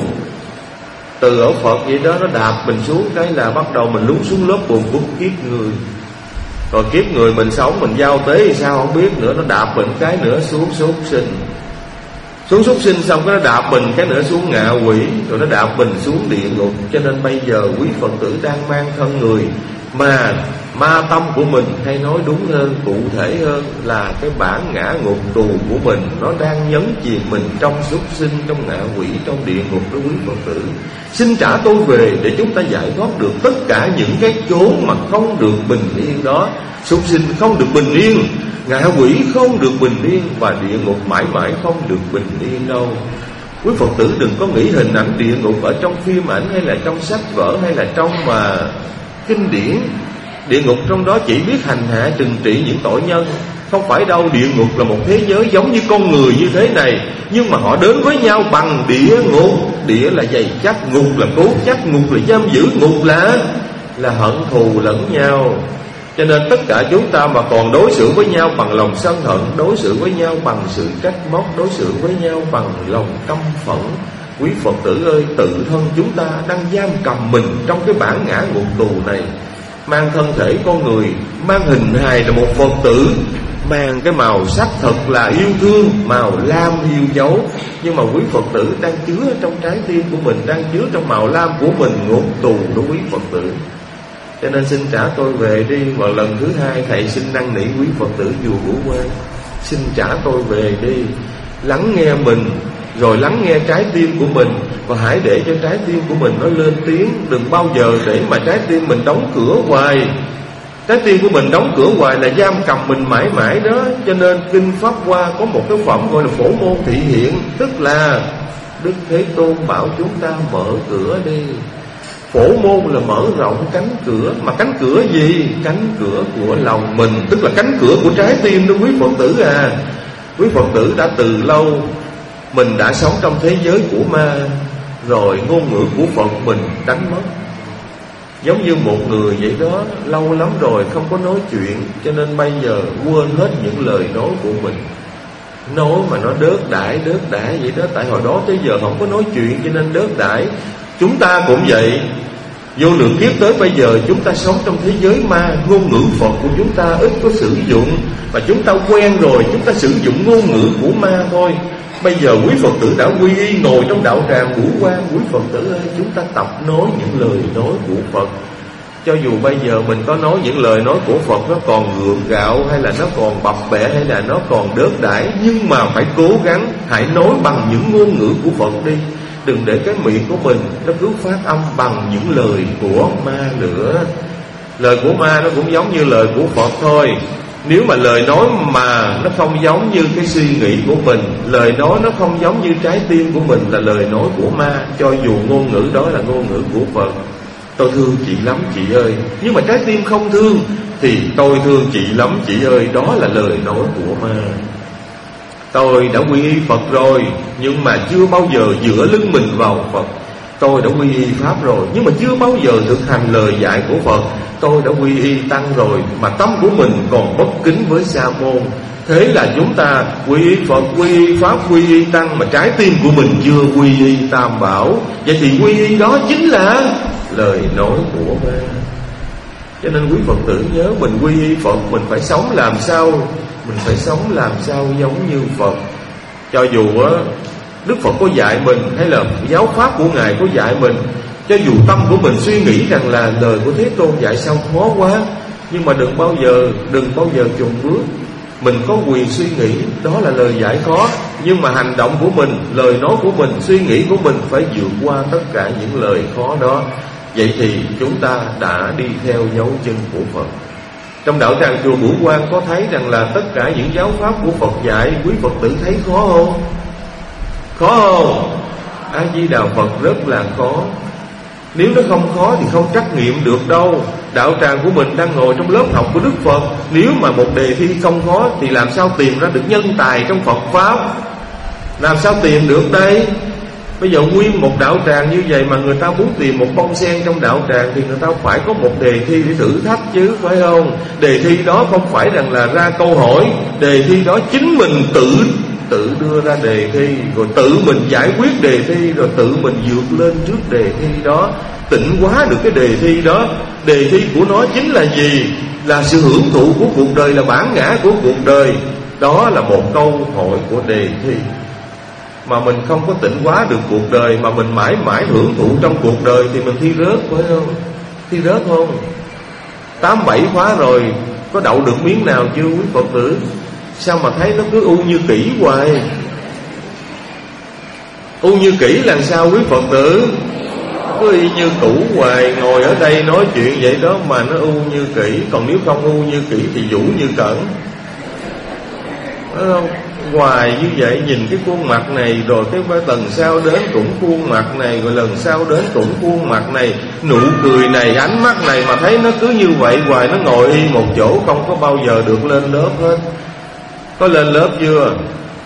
Từ ở Phật vậy đó, nó đạp mình xuống cái là bắt đầu mình lún xuống lớp bùn của kiếp người. Rồi kiếp người mình sống, mình giao tế thì sao không biết nữa. Nó đạp mình cái nữa xuống súc sinh. Xuống súc sinh xong cái nó đạp mình cái nữa xuống ngạ quỷ. Rồi nó đạp mình xuống địa ngục. Cho nên bây giờ quý Phật tử đang mang thân người, mà ma tâm của mình, hay nói đúng hơn, cụ thể hơn là cái bản ngã ngục tù của mình, nó đang nhấn chìm mình trong súc sinh, trong ngạ quỷ, trong địa ngục đó quý Phật tử. Xin trả tôi về để chúng ta giải thoát được tất cả những cái chốn mà không được bình yên đó. Súc sinh không được bình yên, ngạ quỷ không được bình yên, và địa ngục mãi mãi không được bình yên đâu. Quý Phật tử đừng có nghĩ hình ảnh địa ngục ở trong phim ảnh, hay là trong sách vở, hay là trong mà kinh điển. Địa ngục trong đó chỉ biết hành hạ trừng trị những tội nhân. Không phải đâu, địa ngục là một thế giới giống như con người như thế này, nhưng mà họ đến với nhau bằng địa ngục. Địa là dày chắc, ngục là cố chắc, ngục là giam giữ, ngục là là hận thù lẫn nhau. Cho nên tất cả chúng ta mà còn đối xử với nhau bằng lòng sân hận, đối xử với nhau bằng sự trách móc, đối xử với nhau bằng lòng căm phẫn, quý Phật tử ơi, tự thân chúng ta đang giam cầm mình trong cái bản ngã ngục tù này. Mang thân thể con người, mang hình hài là một Phật tử, mang cái màu sắc thật là yêu thương, màu lam yêu dấu. Nhưng mà quý Phật tử đang chứa trong trái tim của mình, đang chứa trong màu lam của mình ngục tù đó quý Phật tử. Cho nên xin trả tôi về đi. Và lần thứ hai thầy xin năn nỉ quý Phật tử chùa Vũ Quang, xin trả tôi về đi. Lắng nghe mình, rồi lắng nghe trái tim của mình, và hãy để cho trái tim của mình nó lên tiếng. Đừng bao giờ để mà trái tim mình đóng cửa hoài. Trái tim của mình đóng cửa hoài là giam cầm mình mãi mãi đó. Cho nên Kinh Pháp Hoa có một cái phẩm gọi là Phổ Môn Thị Hiện. Tức là Đức Thế Tôn bảo chúng ta mở cửa đi. Phổ môn là mở rộng cánh cửa. Mà cánh cửa gì? Cánh cửa của lòng mình, tức là cánh cửa của trái tim đó quý Phật tử à. Quý Phật tử đã từ lâu mình đã sống trong thế giới của ma, rồi ngôn ngữ của Phật mình đánh mất. Giống như một người vậy đó, lâu lắm rồi không có nói chuyện, cho nên bây giờ quên hết những lời nói của mình. Nói mà nó đớt đãi, đớt đãi vậy đó. Tại hồi đó tới giờ không có nói chuyện cho nên đớt đãi. Chúng ta cũng vậy. Vô lượng kiếp tới bây giờ chúng ta sống trong thế giới ma. Ngôn ngữ Phật của chúng ta ít có sử dụng, và chúng ta quen rồi, chúng ta sử dụng ngôn ngữ của ma thôi. Bây giờ quý Phật tử đã quy y, ngồi trong đạo tràng ngũ quan. Quý Phật tử ơi, chúng ta tập nói những lời nói của Phật. Cho dù bây giờ mình có nói những lời nói của Phật nó còn gượng gạo, hay là nó còn bập bẹ, hay là nó còn đớt đãi, nhưng mà phải cố gắng, hãy nói bằng những ngôn ngữ của Phật đi. Đừng để cái miệng của mình nó cứ phát âm bằng những lời của ma nữa. Lời của ma nó cũng giống như lời của Phật thôi. Nếu mà lời nói mà nó không giống như cái suy nghĩ của mình, lời nói nó không giống như trái tim của mình, là lời nói của ma. Cho dù ngôn ngữ đó là ngôn ngữ của Phật. Tôi thương chị lắm chị ơi, nhưng mà trái tim không thương thì tôi thương chị lắm chị ơi, đó là lời nói của ma. Tôi đã quy y Phật rồi, nhưng mà chưa bao giờ dựa lưng mình vào Phật. Tôi đã quy y Pháp rồi, nhưng mà chưa bao giờ thực hành lời dạy của Phật. Tôi đã quy y Tăng rồi, mà tâm của mình còn bất kính với Sa môn. Thế là chúng ta quy y Phật, quy y Pháp, quy y Tăng, mà trái tim của mình chưa quy y Tam Bảo. Vậy thì quy y đó chính là lời nói của ma. Cho nên quý Phật tử nhớ, mình quy y Phật, mình phải sống làm sao, mình phải sống làm sao giống như Phật. Cho dù á Đức Phật có dạy mình, hay là giáo pháp của Ngài có dạy mình, cho dù tâm của mình suy nghĩ rằng là lời của Thế Tôn dạy sao khó quá, nhưng mà đừng bao giờ đừng bao giờ chùn bước. Mình có quyền suy nghĩ, đó là lời dạy khó, nhưng mà hành động của mình, lời nói của mình, suy nghĩ của mình phải vượt qua tất cả những lời khó đó. Vậy thì chúng ta đã đi theo dấu chân của Phật. Trong đạo tràng chùa Bửu Quang có thấy rằng là tất cả những giáo pháp của Phật dạy, quý Phật tử thấy khó không? Khó không? A Di Đà Phật rất là khó. Nếu nó không khó thì không trắc nghiệm được đâu. Đạo tràng của mình đang ngồi trong lớp học của Đức Phật. Nếu mà một đề thi không khó thì làm sao tìm ra được nhân tài trong Phật Pháp? Làm sao tìm được đây? Bây giờ nguyên một đạo tràng như vậy mà người ta muốn tìm một bông sen trong đạo tràng thì người ta phải có một đề thi để thử thách chứ, phải không? Đề thi đó không phải rằng là ra câu hỏi. Đề thi đó chính mình tự tự đưa ra đề thi, rồi tự mình giải quyết đề thi, rồi tự mình vượt lên trước đề thi đó, tịnh hóa được cái đề thi đó. Đề thi của nó chính là gì? Là sự hưởng thụ của cuộc đời, là bản ngã của cuộc đời. Đó là một câu hỏi của đề thi. Mà mình không có tịnh hóa được cuộc đời, mà mình mãi mãi hưởng thụ trong cuộc đời thì mình thi rớt, phải không? Thi rớt không? Tám bảy khóa rồi, có đậu được miếng nào chưa quý Phật tử? Sao mà thấy nó cứ u như kỹ hoài? U như kỹ là sao quý Phật tử? Cứ y như cũ hoài, ngồi ở đây nói chuyện vậy đó mà nó u như kỹ. Còn nếu không u như kỹ thì vũ như cẩn, phải không? Hoài như vậy, nhìn cái khuôn mặt này, rồi cái lần sau đến cũng khuôn mặt này, rồi lần sau đến cũng khuôn mặt này, nụ cười này, ánh mắt này, mà thấy nó cứ như vậy hoài. Nó ngồi y một chỗ không có bao giờ được lên lớp hết. Có lên lớp chưa?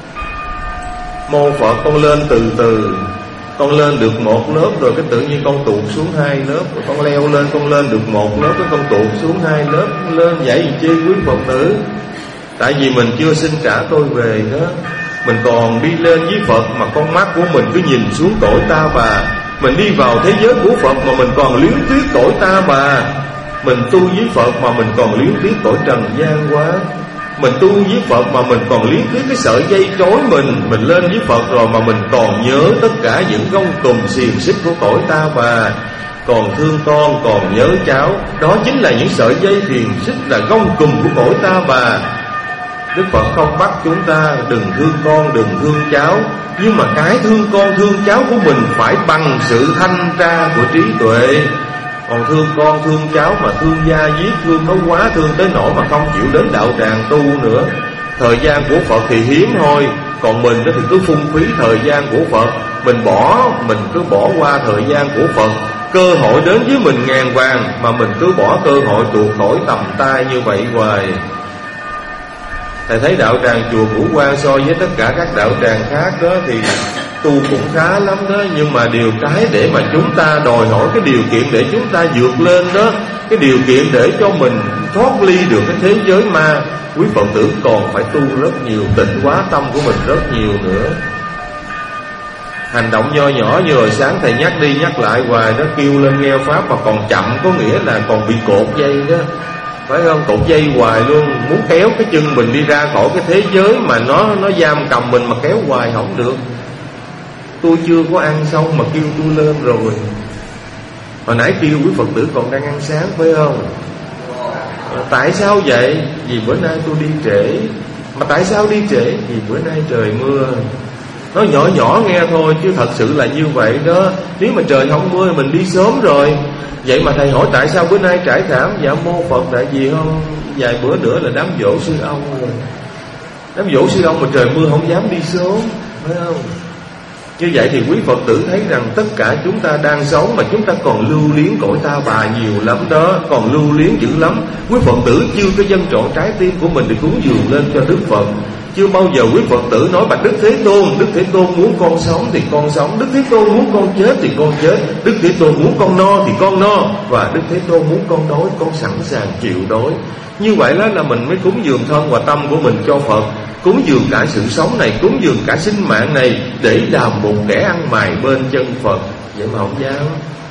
Mô Phật con lên từ từ. Con lên được một lớp rồi cái tự nhiên con tụt xuống hai lớp. Rồi con leo lên, con lên được một lớp, cái con tụt xuống hai lớp. Lên vậy gì chi quý Phật tử? Tại vì mình chưa xin trả tôi về đó. Mình còn đi lên với Phật mà con mắt của mình cứ nhìn xuống cõi ta bà. Mình đi vào thế giới của Phật mà mình còn liếng tiếc cõi ta bà. Mình tu với Phật mà mình còn liếng tiếc cõi trần gian quá. Mình tu với Phật mà mình còn liếng tiếc cái sợi dây trói mình. Mình lên với Phật rồi mà mình còn nhớ tất cả những gông cùm xiềng xích của cõi ta bà. Còn thương con, còn nhớ cháu. Đó chính là những sợi dây xiềng xích, là gông cùm của cõi ta bà. Đức Phật không bắt chúng ta đừng thương con, đừng thương cháu, nhưng mà cái thương con, thương cháu của mình phải bằng sự thanh tra của trí tuệ. Còn thương con, thương cháu mà thương gia diết, thương nó quá, thương tới nỗi mà không chịu đến đạo tràng tu nữa. Thời gian của Phật thì hiếm thôi, còn mình thì cứ phung phí thời gian của Phật. Mình bỏ, mình cứ bỏ qua thời gian của Phật. Cơ hội đến với mình ngàn vàng mà mình cứ bỏ cơ hội tuột khỏi tầm tay như vậy hoài. Thầy thấy đạo tràng chùa Bửu Quang so với tất cả các đạo tràng khác đó thì tu cũng khá lắm đó, nhưng mà điều cái để mà chúng ta đòi hỏi cái điều kiện để chúng ta vượt lên đó, cái điều kiện để cho mình thoát ly được cái thế giới ma, quý Phật tử còn phải tu rất nhiều, tịnh hóa tâm của mình rất nhiều nữa. Hành động nho nhỏ như hồi sáng thầy nhắc đi nhắc lại hoài đó, kêu lên nghe pháp mà còn chậm, có nghĩa là còn bị cột dây đó, phải không? Cột dây hoài luôn, muốn kéo cái chân mình đi ra khỏi cái thế giới mà nó nó giam cầm mình mà kéo hoài không được. Tôi chưa có ăn xong mà kêu tôi lên rồi. Hồi nãy kêu quý Phật tử còn đang ăn sáng phải không? Tại sao vậy? Vì bữa nay tôi đi trễ. Mà tại sao đi trễ? Vì bữa nay trời mưa. Nó nhỏ nhỏ nghe thôi chứ thật sự là như vậy đó. Nếu mà trời không mưa mình đi sớm rồi. Vậy mà thầy hỏi tại sao bữa nay trải thảm? Dạ mô Phật, tại vì không vài bữa nữa là đám giỗ sư ông rồi. Đám giỗ sư ông mà trời mưa không dám đi sớm, phải không? Như vậy thì quý Phật tử thấy rằng tất cả chúng ta đang sống mà chúng ta còn lưu luyến cõi ta bà nhiều lắm đó, còn lưu luyến dữ lắm. Quý Phật tử chưa có dâng trọn trái tim của mình để cúng dường lên cho Đức Phật. Chưa bao giờ quý Phật tử nói bạch Đức Thế Tôn, Đức Thế Tôn muốn con sống thì con sống, Đức Thế Tôn muốn con chết thì con chết, Đức Thế Tôn muốn con no thì con no, và Đức Thế Tôn muốn con đói, con sẵn sàng chịu đói. Như vậy đó là mình mới cúng dường thân và tâm của mình cho Phật, cúng dường cả sự sống này, cúng dường cả sinh mạng này để làm một kẻ ăn mày bên chân Phật. Vậy mà không dám.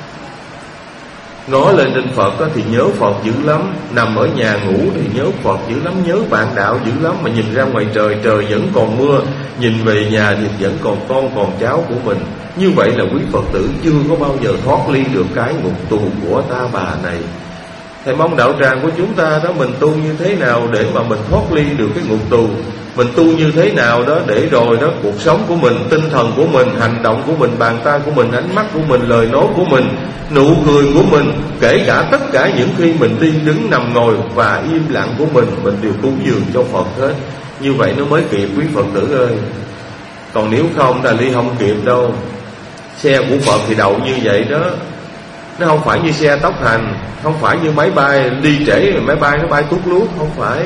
Nói lên trên Phật đó thì nhớ Phật dữ lắm, nằm ở nhà ngủ thì nhớ Phật dữ lắm, nhớ bạn đạo dữ lắm, mà nhìn ra ngoài trời, trời vẫn còn mưa, nhìn về nhà thì vẫn còn con còn cháu của mình. Như vậy là quý Phật tử chưa có bao giờ thoát ly được cái ngục tù của ta bà này. Thầy mong đạo tràng của chúng ta đó, mình tu như thế nào để mà mình thoát ly được cái ngục tù, mình tu như thế nào đó để rồi đó cuộc sống của mình, tinh thần của mình, hành động của mình, bàn tay của mình, ánh mắt của mình, lời nói của mình, nụ cười của mình, kể cả tất cả những khi mình đi đứng nằm ngồi và im lặng của mình, mình đều cúng dường cho Phật hết. Như vậy nó mới kịp quý Phật tử ơi. Còn nếu không là ly không kịp đâu. Xe của Phật thì đậu như vậy đó, nó không phải như xe tốc hành, không phải như máy bay đi trễ rồi máy bay nó bay tuốt lút, không phải.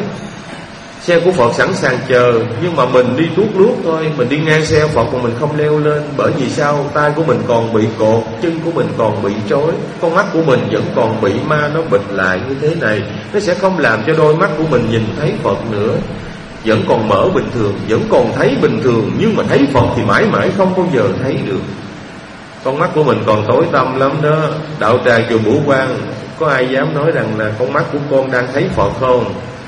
Xe của Phật sẵn sàng chờ, nhưng mà mình đi tuốt lút thôi, mình đi ngang xe Phật mà mình không leo lên. Bởi vì sao? Tay của mình còn bị cột, chân của mình còn bị trói, con mắt của mình vẫn còn bị ma nó bịt lại như thế này. Nó sẽ không làm cho đôi mắt của mình nhìn thấy Phật nữa. Vẫn còn mở bình thường, vẫn còn thấy bình thường, nhưng mà thấy Phật thì mãi mãi không bao giờ thấy được. Con mắt của mình còn tối tăm lắm đó. Đạo tràng chùa Bửu Quang, có ai dám nói rằng là con mắt của con đang thấy Phật không?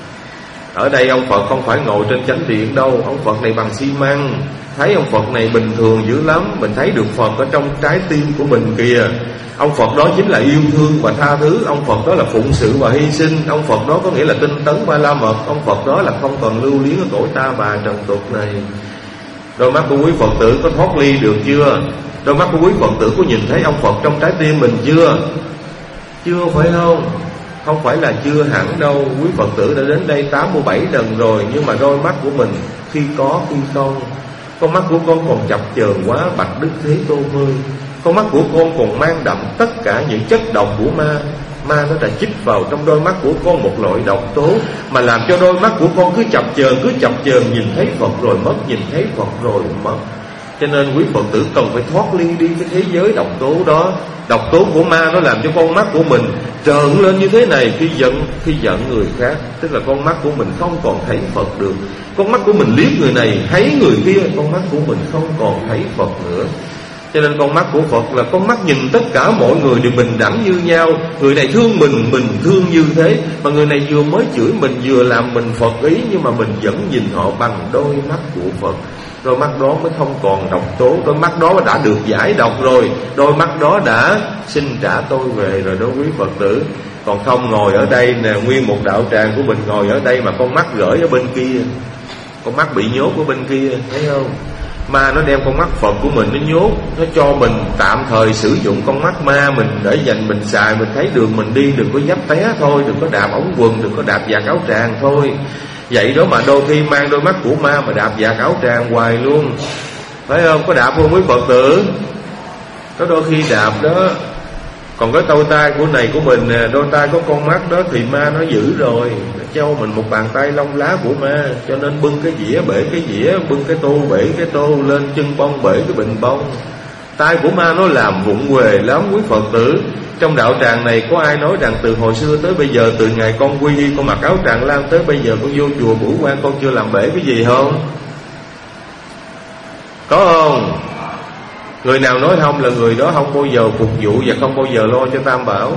Ở đây ông Phật không phải ngồi trên chánh điện đâu. Ông Phật này bằng xi măng. Thấy ông Phật này bình thường dữ lắm. Mình thấy được Phật ở trong trái tim của mình kìa. Ông Phật đó chính là yêu thương và tha thứ. Ông Phật đó là phụng sự và hy sinh. Ông Phật đó có nghĩa là tinh tấn ba la mật. Ông Phật đó là không còn lưu luyến ở cõi ta bà trần tục này. Đôi mắt của quý Phật tử có thoát ly được chưa? Đôi mắt của quý Phật tử có nhìn thấy ông Phật trong trái tim mình chưa? Chưa phải không? Không phải là chưa hẳn đâu. Quý Phật tử đã đến đây tám mươi bảy lần rồi, nhưng mà đôi mắt của mình khi có khi không. Con mắt của con còn chập chờn quá bạch Đức Thế Tôn ơi. Con mắt của con còn mang đậm tất cả những chất độc của ma. Ma nó đã chích vào trong đôi mắt của con một loại độc tố, mà làm cho đôi mắt của con cứ chập chờn, cứ chập chờn, nhìn thấy Phật rồi mất, nhìn thấy Phật rồi mất. Cho nên quý Phật tử cần phải thoát ly đi cái thế giới độc tố đó. Độc tố của ma nó làm cho con mắt của mình trợn lên như thế này khi giận khi giận người khác. Tức là con mắt của mình không còn thấy Phật được. Con mắt của mình liếc người này thấy người kia, con mắt của mình không còn thấy Phật nữa. Cho nên con mắt của Phật là con mắt nhìn tất cả mọi người đều bình đẳng như nhau. Người này thương mình, mình thương như thế. Mà người này vừa mới chửi mình, vừa làm mình Phật ý, nhưng mà mình vẫn nhìn họ bằng đôi mắt của Phật. Đôi mắt đó mới không còn độc tố. Đôi mắt đó đã được giải độc rồi. Đôi mắt đó đã xin trả tôi về rồi đó quý Phật tử. Còn không ngồi ở đây nè, nguyên một đạo tràng của mình ngồi ở đây mà con mắt gửi ở bên kia, con mắt bị nhốt ở bên kia, thấy không? Ma nó đem con mắt Phật của mình nó nhốt, nó cho mình tạm thời sử dụng con mắt ma mình để dành mình xài, mình thấy đường mình đi, đừng có dấp té thôi, đừng có đạp ống quần, đừng có đạp vạt áo tràng thôi. Vậy đó mà đôi khi mang đôi mắt của ma mà đạp vạt áo tràng hoài luôn, phải không? Có đạp không quý Phật tử? Có đôi khi đạp đó. Còn cái đôi tay của này của mình nè, đôi tay có con mắt đó thì ma nó giữ rồi, cho mình một bàn tay lông lá của ma, cho nên bưng cái dĩa bể cái dĩa, bưng cái tô bể cái tô, lên chân bông bể cái bình bông. Tay của ma nó làm vụng về lắm quý Phật tử. Trong đạo tràng này có ai nói rằng từ hồi xưa tới bây giờ, từ ngày con quy y con mặc áo tràng lam tới bây giờ con vô chùa Bửu Quan con chưa làm bể cái gì không? Có không? Người nào nói không là người đó không bao giờ phục vụ và không bao giờ lo cho Tam Bảo.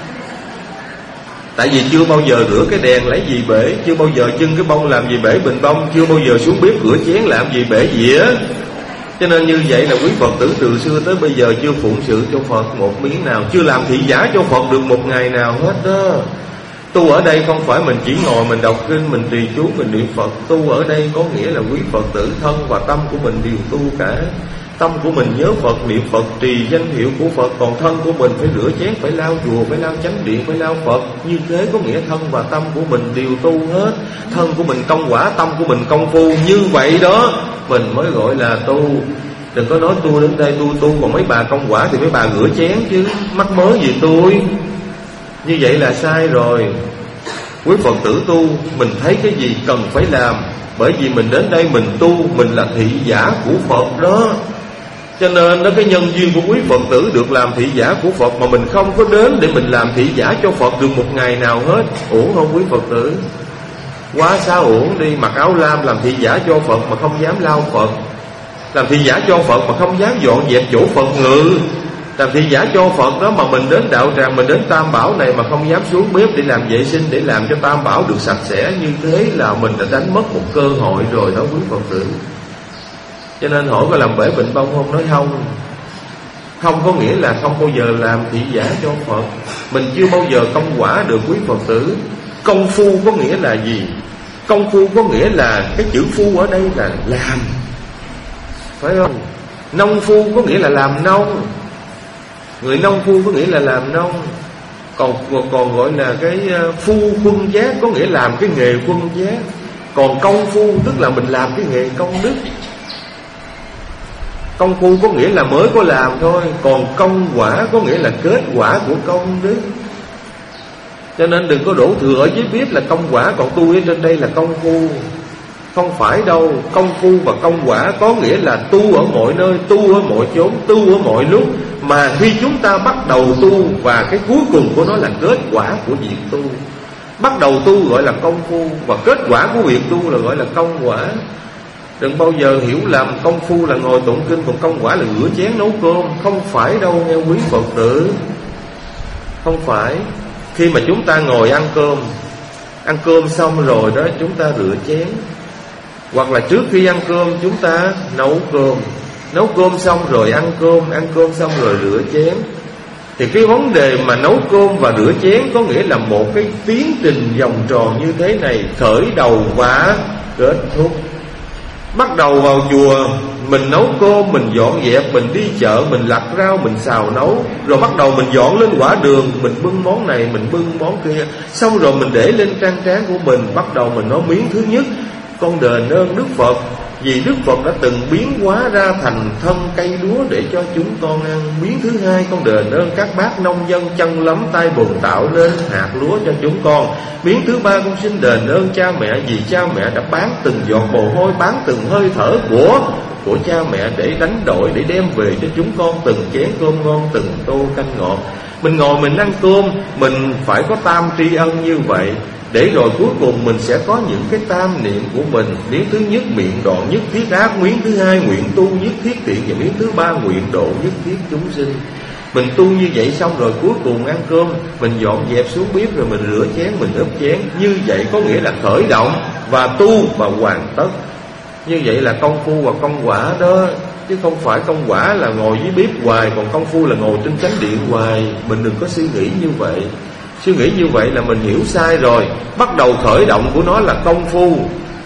Tại vì chưa bao giờ rửa cái đèn lấy gì bể, chưa bao giờ trưng cái bông làm gì bể bình bông, chưa bao giờ xuống bếp rửa chén làm gì bể dĩa. Cho nên như vậy là quý Phật tử từ xưa tới bây giờ chưa phụng sự cho Phật một miếng nào, chưa làm thị giả cho Phật được một ngày nào hết đó. Tu ở đây không phải mình chỉ ngồi mình đọc kinh, mình trì chú, mình niệm Phật. Tu ở đây có nghĩa là quý Phật tử thân và tâm của mình đều tu cả. Tâm của mình nhớ Phật, niệm Phật, trì danh hiệu của Phật. Còn thân của mình phải rửa chén, phải lau chùa, phải lau chánh điện, phải lau Phật. Như thế có nghĩa thân và tâm của mình đều tu hết. Thân của mình công quả, tâm của mình công phu. Như vậy đó mình mới gọi là tu. Đừng có nói tu đến đây tu tu, còn mấy bà công quả thì mấy bà rửa chén chứ, mắc mớ gì tôi. Như vậy là sai rồi. Quý Phật tử tu, mình thấy cái gì cần phải làm. Bởi vì mình đến đây mình tu, mình là thị giả của Phật đó. Cho nên đó, cái nhân duyên của quý Phật tử được làm thị giả của Phật, mà mình không có đến để mình làm thị giả cho Phật được một ngày nào hết. Uổng không quý Phật tử? Quá xa uổng đi. Mặc áo lam làm thị giả cho Phật mà không dám lau Phật, làm thị giả cho Phật mà không dám dọn dẹp chỗ Phật ngự, làm thị giả cho Phật đó mà mình đến đạo tràng, mình đến Tam Bảo này mà không dám xuống bếp để làm vệ sinh, để làm cho Tam Bảo được sạch sẽ. Như thế là mình đã đánh mất một cơ hội rồi đó quý Phật tử. Cho nên hỏi có làm bể bệnh bông không? Nói không. Không có nghĩa là không bao giờ làm thị giả cho Phật. Mình chưa bao giờ công quả được quý Phật tử. Công phu có nghĩa là gì? Công phu có nghĩa là, cái chữ phu ở đây là làm, phải không? Nông phu có nghĩa là làm nông. Người nông phu có nghĩa là làm nông. Còn còn gọi là cái phu khuân giác, có nghĩa làm cái nghề khuân giác. Còn công phu tức là mình làm cái nghề công đức. Công phu có nghĩa là mới có làm thôi. Còn công quả có nghĩa là kết quả của công đức. Cho nên đừng có đổ thừa ở dưới bếp là công quả, còn tu ở trên đây là công phu. Không phải đâu. Công phu và công quả có nghĩa là tu ở mọi nơi, tu ở mọi chốn, tu ở mọi lúc. Mà khi chúng ta bắt đầu tu, và cái cuối cùng của nó là kết quả của việc tu. Bắt đầu tu gọi là công phu, và kết quả của việc tu là gọi là công quả. Đừng bao giờ hiểu lầm công phu là ngồi tụng kinh, còn công quả là rửa chén nấu cơm. Không phải đâu nghe quý Phật tử. Không phải. Khi mà chúng ta ngồi ăn cơm, ăn cơm xong rồi đó chúng ta rửa chén. Hoặc là trước khi ăn cơm chúng ta nấu cơm, nấu cơm xong rồi ăn cơm, ăn cơm xong rồi rửa chén. Thì cái vấn đề mà nấu cơm và rửa chén có nghĩa là một cái tiến trình vòng tròn như thế này, khởi đầu và kết thúc. Bắt đầu vào chùa, mình nấu cơm, mình dọn dẹp, mình đi chợ, mình lặt rau, mình xào nấu. Rồi bắt đầu mình dọn lên quả đường, mình bưng món này, mình bưng món kia. Xong rồi mình để lên trang trán của mình. Bắt đầu mình nói miếng thứ nhất: con đền ơn Đức Phật, vì Đức Phật đã từng biến hóa ra thành thân cây lúa để cho chúng con ăn. Miếng thứ hai: con đền ơn các bác nông dân chân lấm tay bùn tạo nên hạt lúa cho chúng con. Miếng thứ ba: con xin đền ơn cha mẹ, vì cha mẹ đã bán từng giọt mồ hôi, bán từng hơi thở của của cha mẹ để đánh đổi, để đem về cho chúng con từng chén cơm ngon, từng tô canh ngọt. Mình ngồi mình ăn cơm, mình phải có tam tri ân như vậy, để rồi cuối cùng mình sẽ có những cái tam niệm của mình. Miếng thứ nhất: miệng đoạn nhất thiết ác. Miếng thứ hai: nguyện tu nhất thiết thiện. Và miếng thứ ba: nguyện độ nhất thiết chúng sinh. Mình tu như vậy xong rồi cuối cùng ăn cơm, mình dọn dẹp xuống bếp, rồi mình rửa chén, mình ướp chén. Như vậy có nghĩa là khởi động và tu và hoàn tất. Như vậy là công phu và công quả đó. Chứ không phải công quả là ngồi dưới bếp hoài, còn công phu là ngồi trên chánh điện hoài. Mình đừng có suy nghĩ như vậy. Suy nghĩ như vậy là mình hiểu sai rồi. Bắt đầu khởi động của nó là công phu.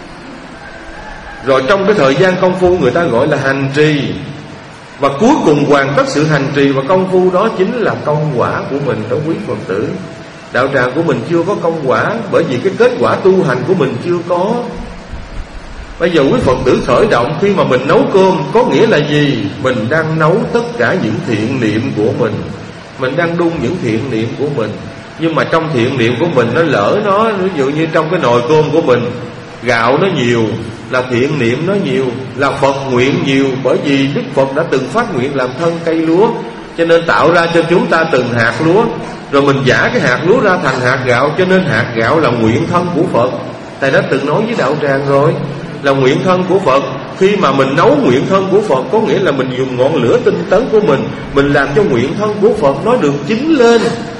Rồi trong cái thời gian công phu người ta gọi là hành trì. Và cuối cùng hoàn tất sự hành trì và công phu đó chính là công quả của mình đó quý Phật tử. Đạo tràng của mình chưa có công quả, bởi vì cái kết quả tu hành của mình chưa có. Bây giờ quý Phật tử khởi động khi mà mình nấu cơm có nghĩa là gì? Mình đang nấu tất cả những thiện niệm của mình, mình đang đun những thiện niệm của mình. Nhưng mà trong thiện niệm của mình nó lỡ nó, ví dụ như trong cái nồi cơm của mình gạo nó nhiều, là thiện niệm nó nhiều, là Phật nguyện nhiều. Bởi vì Đức Phật đã từng phát nguyện làm thân cây lúa, cho nên tạo ra cho chúng ta từng hạt lúa, rồi mình giả cái hạt lúa ra thành hạt gạo, cho nên hạt gạo là nguyện thân của Phật. Thầy đã từng nói với đạo tràng rồi, là nguyện thân của Phật. Khi mà mình nấu nguyện thân của Phật, có nghĩa là mình dùng ngọn lửa tinh tấn của mình, mình làm cho nguyện thân của Phật nó được chín lên,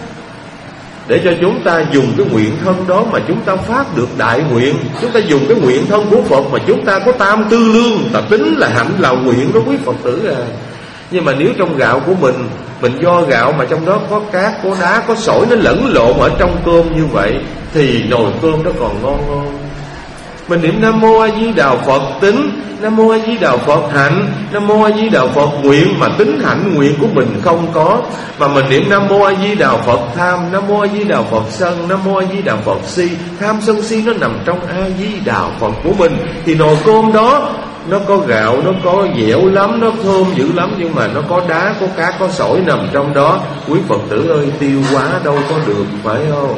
để cho chúng ta dùng cái nguyện thân đó mà chúng ta phát được đại nguyện. Chúng ta dùng cái nguyện thân của Phật mà chúng ta có tam tư lương, ta tính là hạnh là nguyện đó quý Phật tử à. Nhưng mà nếu trong gạo của mình, mình do gạo mà trong đó có cát, có đá, có sỏi, nó lẫn lộn ở trong cơm như vậy, thì nồi cơm đó còn ngon ngon. Mình niệm Nam Mô A Di Đà Phật tính, Nam Mô A Di Đà Phật hạnh, Nam Mô A Di Đà Phật nguyện, mà tính hạnh nguyện của mình không có. Mà mình niệm Nam Mô A Di Đà Phật tham, Nam Mô A Di Đà Phật sân, Nam Mô A Di Đà Phật si. Tham sân si nó nằm trong A Di Đà Phật của mình, thì nồi cơm đó nó có gạo, nó có dẻo lắm, nó thơm dữ lắm, nhưng mà nó có đá, có cát, có sỏi nằm trong đó. Quý Phật tử ơi, tiêu hóa đâu có được, phải không?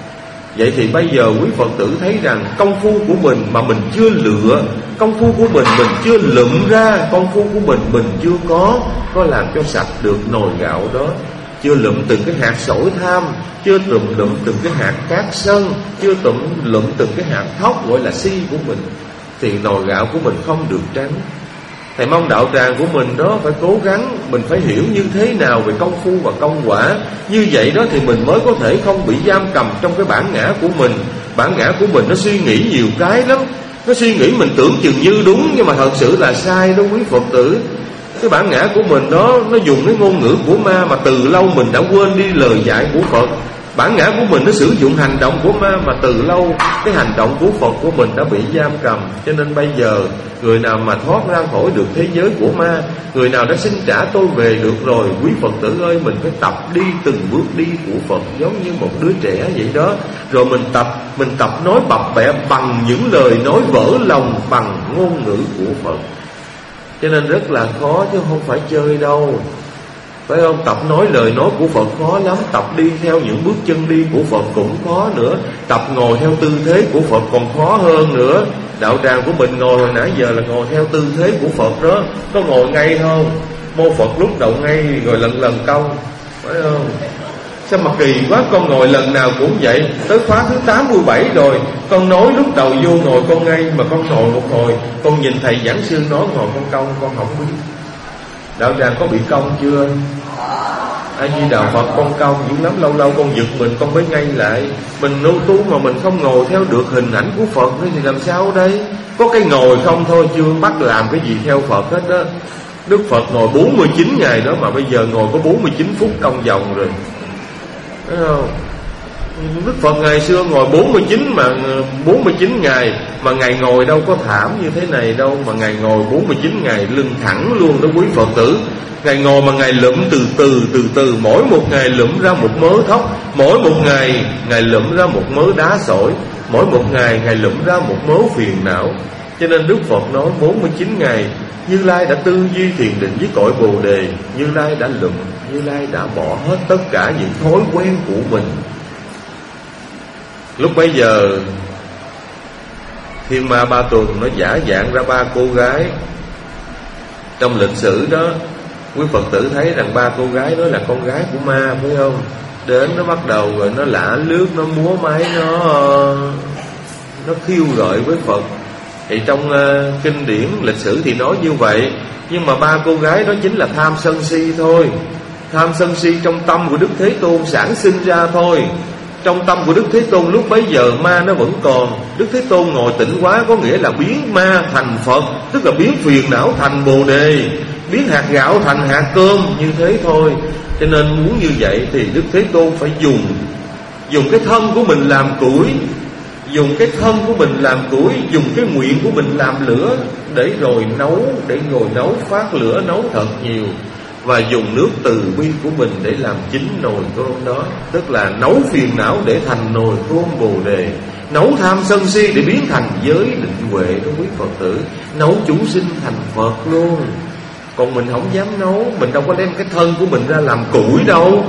Vậy thì bây giờ quý Phật tử thấy rằng công phu của mình mà mình chưa lựa, công phu của mình mình chưa lụm ra, công phu của mình mình chưa có Có làm cho sạch được nồi gạo đó. Chưa lụm từng cái hạt sỏi tham, chưa lụm lụm từng cái hạt cát sân, chưa lụm lụm từng cái hạt thóc gọi là si của mình, thì nồi gạo của mình không được trắng. Thầy mong đạo tràng của mình đó phải cố gắng, mình phải hiểu như thế nào về công phu và công quả. Như vậy đó thì mình mới có thể không bị giam cầm trong cái bản ngã của mình. Bản ngã của mình nó suy nghĩ nhiều cái lắm. Nó suy nghĩ mình tưởng chừng như đúng, nhưng mà thật sự là sai đó quý Phật tử. Cái bản ngã của mình đó, nó dùng cái ngôn ngữ của ma, mà từ lâu mình đã quên đi lời dạy của Phật. Bản ngã của mình nó sử dụng hành động của ma, mà từ lâu cái hành động của Phật của mình đã bị giam cầm. Cho nên bây giờ người nào mà thoát ra khỏi được thế giới của ma, người nào đã xin trả tôi về được rồi, quý Phật tử ơi, mình phải tập đi từng bước đi của Phật, giống như một đứa trẻ vậy đó. Rồi mình tập, mình tập nói bập bẹ bằng những lời nói vỡ lòng, bằng ngôn ngữ của Phật. Cho nên rất là khó chứ không phải chơi đâu, phải không? Tập nói lời nói của Phật khó lắm. Tập đi theo những bước chân đi của Phật cũng khó nữa. Tập ngồi theo tư thế của Phật còn khó hơn nữa. Đạo tràng của mình ngồi hồi nãy giờ là ngồi theo tư thế của Phật đó. Có ngồi ngay không? Mô Phật lúc đầu ngay rồi lần lần cong, phải không? Sao mà kỳ quá, con ngồi lần nào cũng vậy. Tới khóa thứ tám mươi bảy rồi, con nói lúc đầu vô ngồi con ngay, mà con ngồi một hồi, con nhìn thầy giảng sư nói ngồi con cong, con không biết. Đạo tràng có bị cong chưa? A Di Đà Phật con cong dữ lắm, lâu lâu con giật mình con mới ngay lại. Mình nô tu mà mình không ngồi theo được hình ảnh của Phật thì làm sao đây? Có cái ngồi không thôi, chưa bắt làm cái gì theo Phật hết đó. Đức Phật ngồi bốn mươi chín ngày đó, mà bây giờ ngồi có bốn mươi chín phút cong vòng rồi, thấy không? Đức Phật ngày xưa ngồi bốn mươi chín mà bốn mươi chín ngày, mà ngày ngồi đâu có thảm như thế này đâu, mà ngày ngồi bốn mươi chín ngày lưng thẳng luôn đó quý Phật tử. Ngày ngồi mà ngày lụm từ từ từ từ, mỗi một ngày lụm ra một mớ thóc, mỗi một ngày ngày lụm ra một mớ đá sỏi, mỗi một ngày ngày lụm ra một mớ phiền não. Cho nên Đức Phật nói bốn mươi chín ngày Như Lai đã tư duy thiền định với cội Bồ Đề. Như Lai đã lụm, Như Lai đã bỏ hết tất cả những thói quen của mình. Lúc bấy giờ Thiên Ma Ba Tuần nó giả dạng ra ba cô gái. Trong lịch sử đó, quý Phật tử thấy rằng ba cô gái đó là con gái của ma, phải không? Đến nó bắt đầu rồi nó lả lướt, nó múa máy, nó Nó khiêu gợi với Phật. Thì trong uh, kinh điển lịch sử thì nói như vậy. Nhưng mà ba cô gái đó chính là tham sân si thôi. Tham sân si trong tâm của Đức Thế Tôn sản sinh ra thôi. Trong tâm của Đức Thế Tôn lúc bấy giờ ma nó vẫn còn. Đức Thế Tôn ngồi tịnh hóa có nghĩa là biến ma thành Phật, tức là biến phiền não thành Bồ Đề, biến hạt gạo thành hạt cơm, như thế thôi. Cho nên muốn như vậy thì Đức Thế Tôn phải dùng Dùng cái thân của mình làm củi, dùng cái thân của mình làm củi, dùng cái nguyện của mình làm lửa, để rồi nấu, để rồi nấu phát lửa, nấu thật nhiều. Và dùng nước từ bi của mình để làm chín nồi cơm đó. Tức là nấu phiền não để thành nồi cơm Bồ Đề, nấu tham sân si để biến thành giới định huệ đó quý Phật tử, nấu chúng sinh thành Phật luôn. Còn mình không dám nấu, mình đâu có đem cái thân của mình ra làm củi đâu.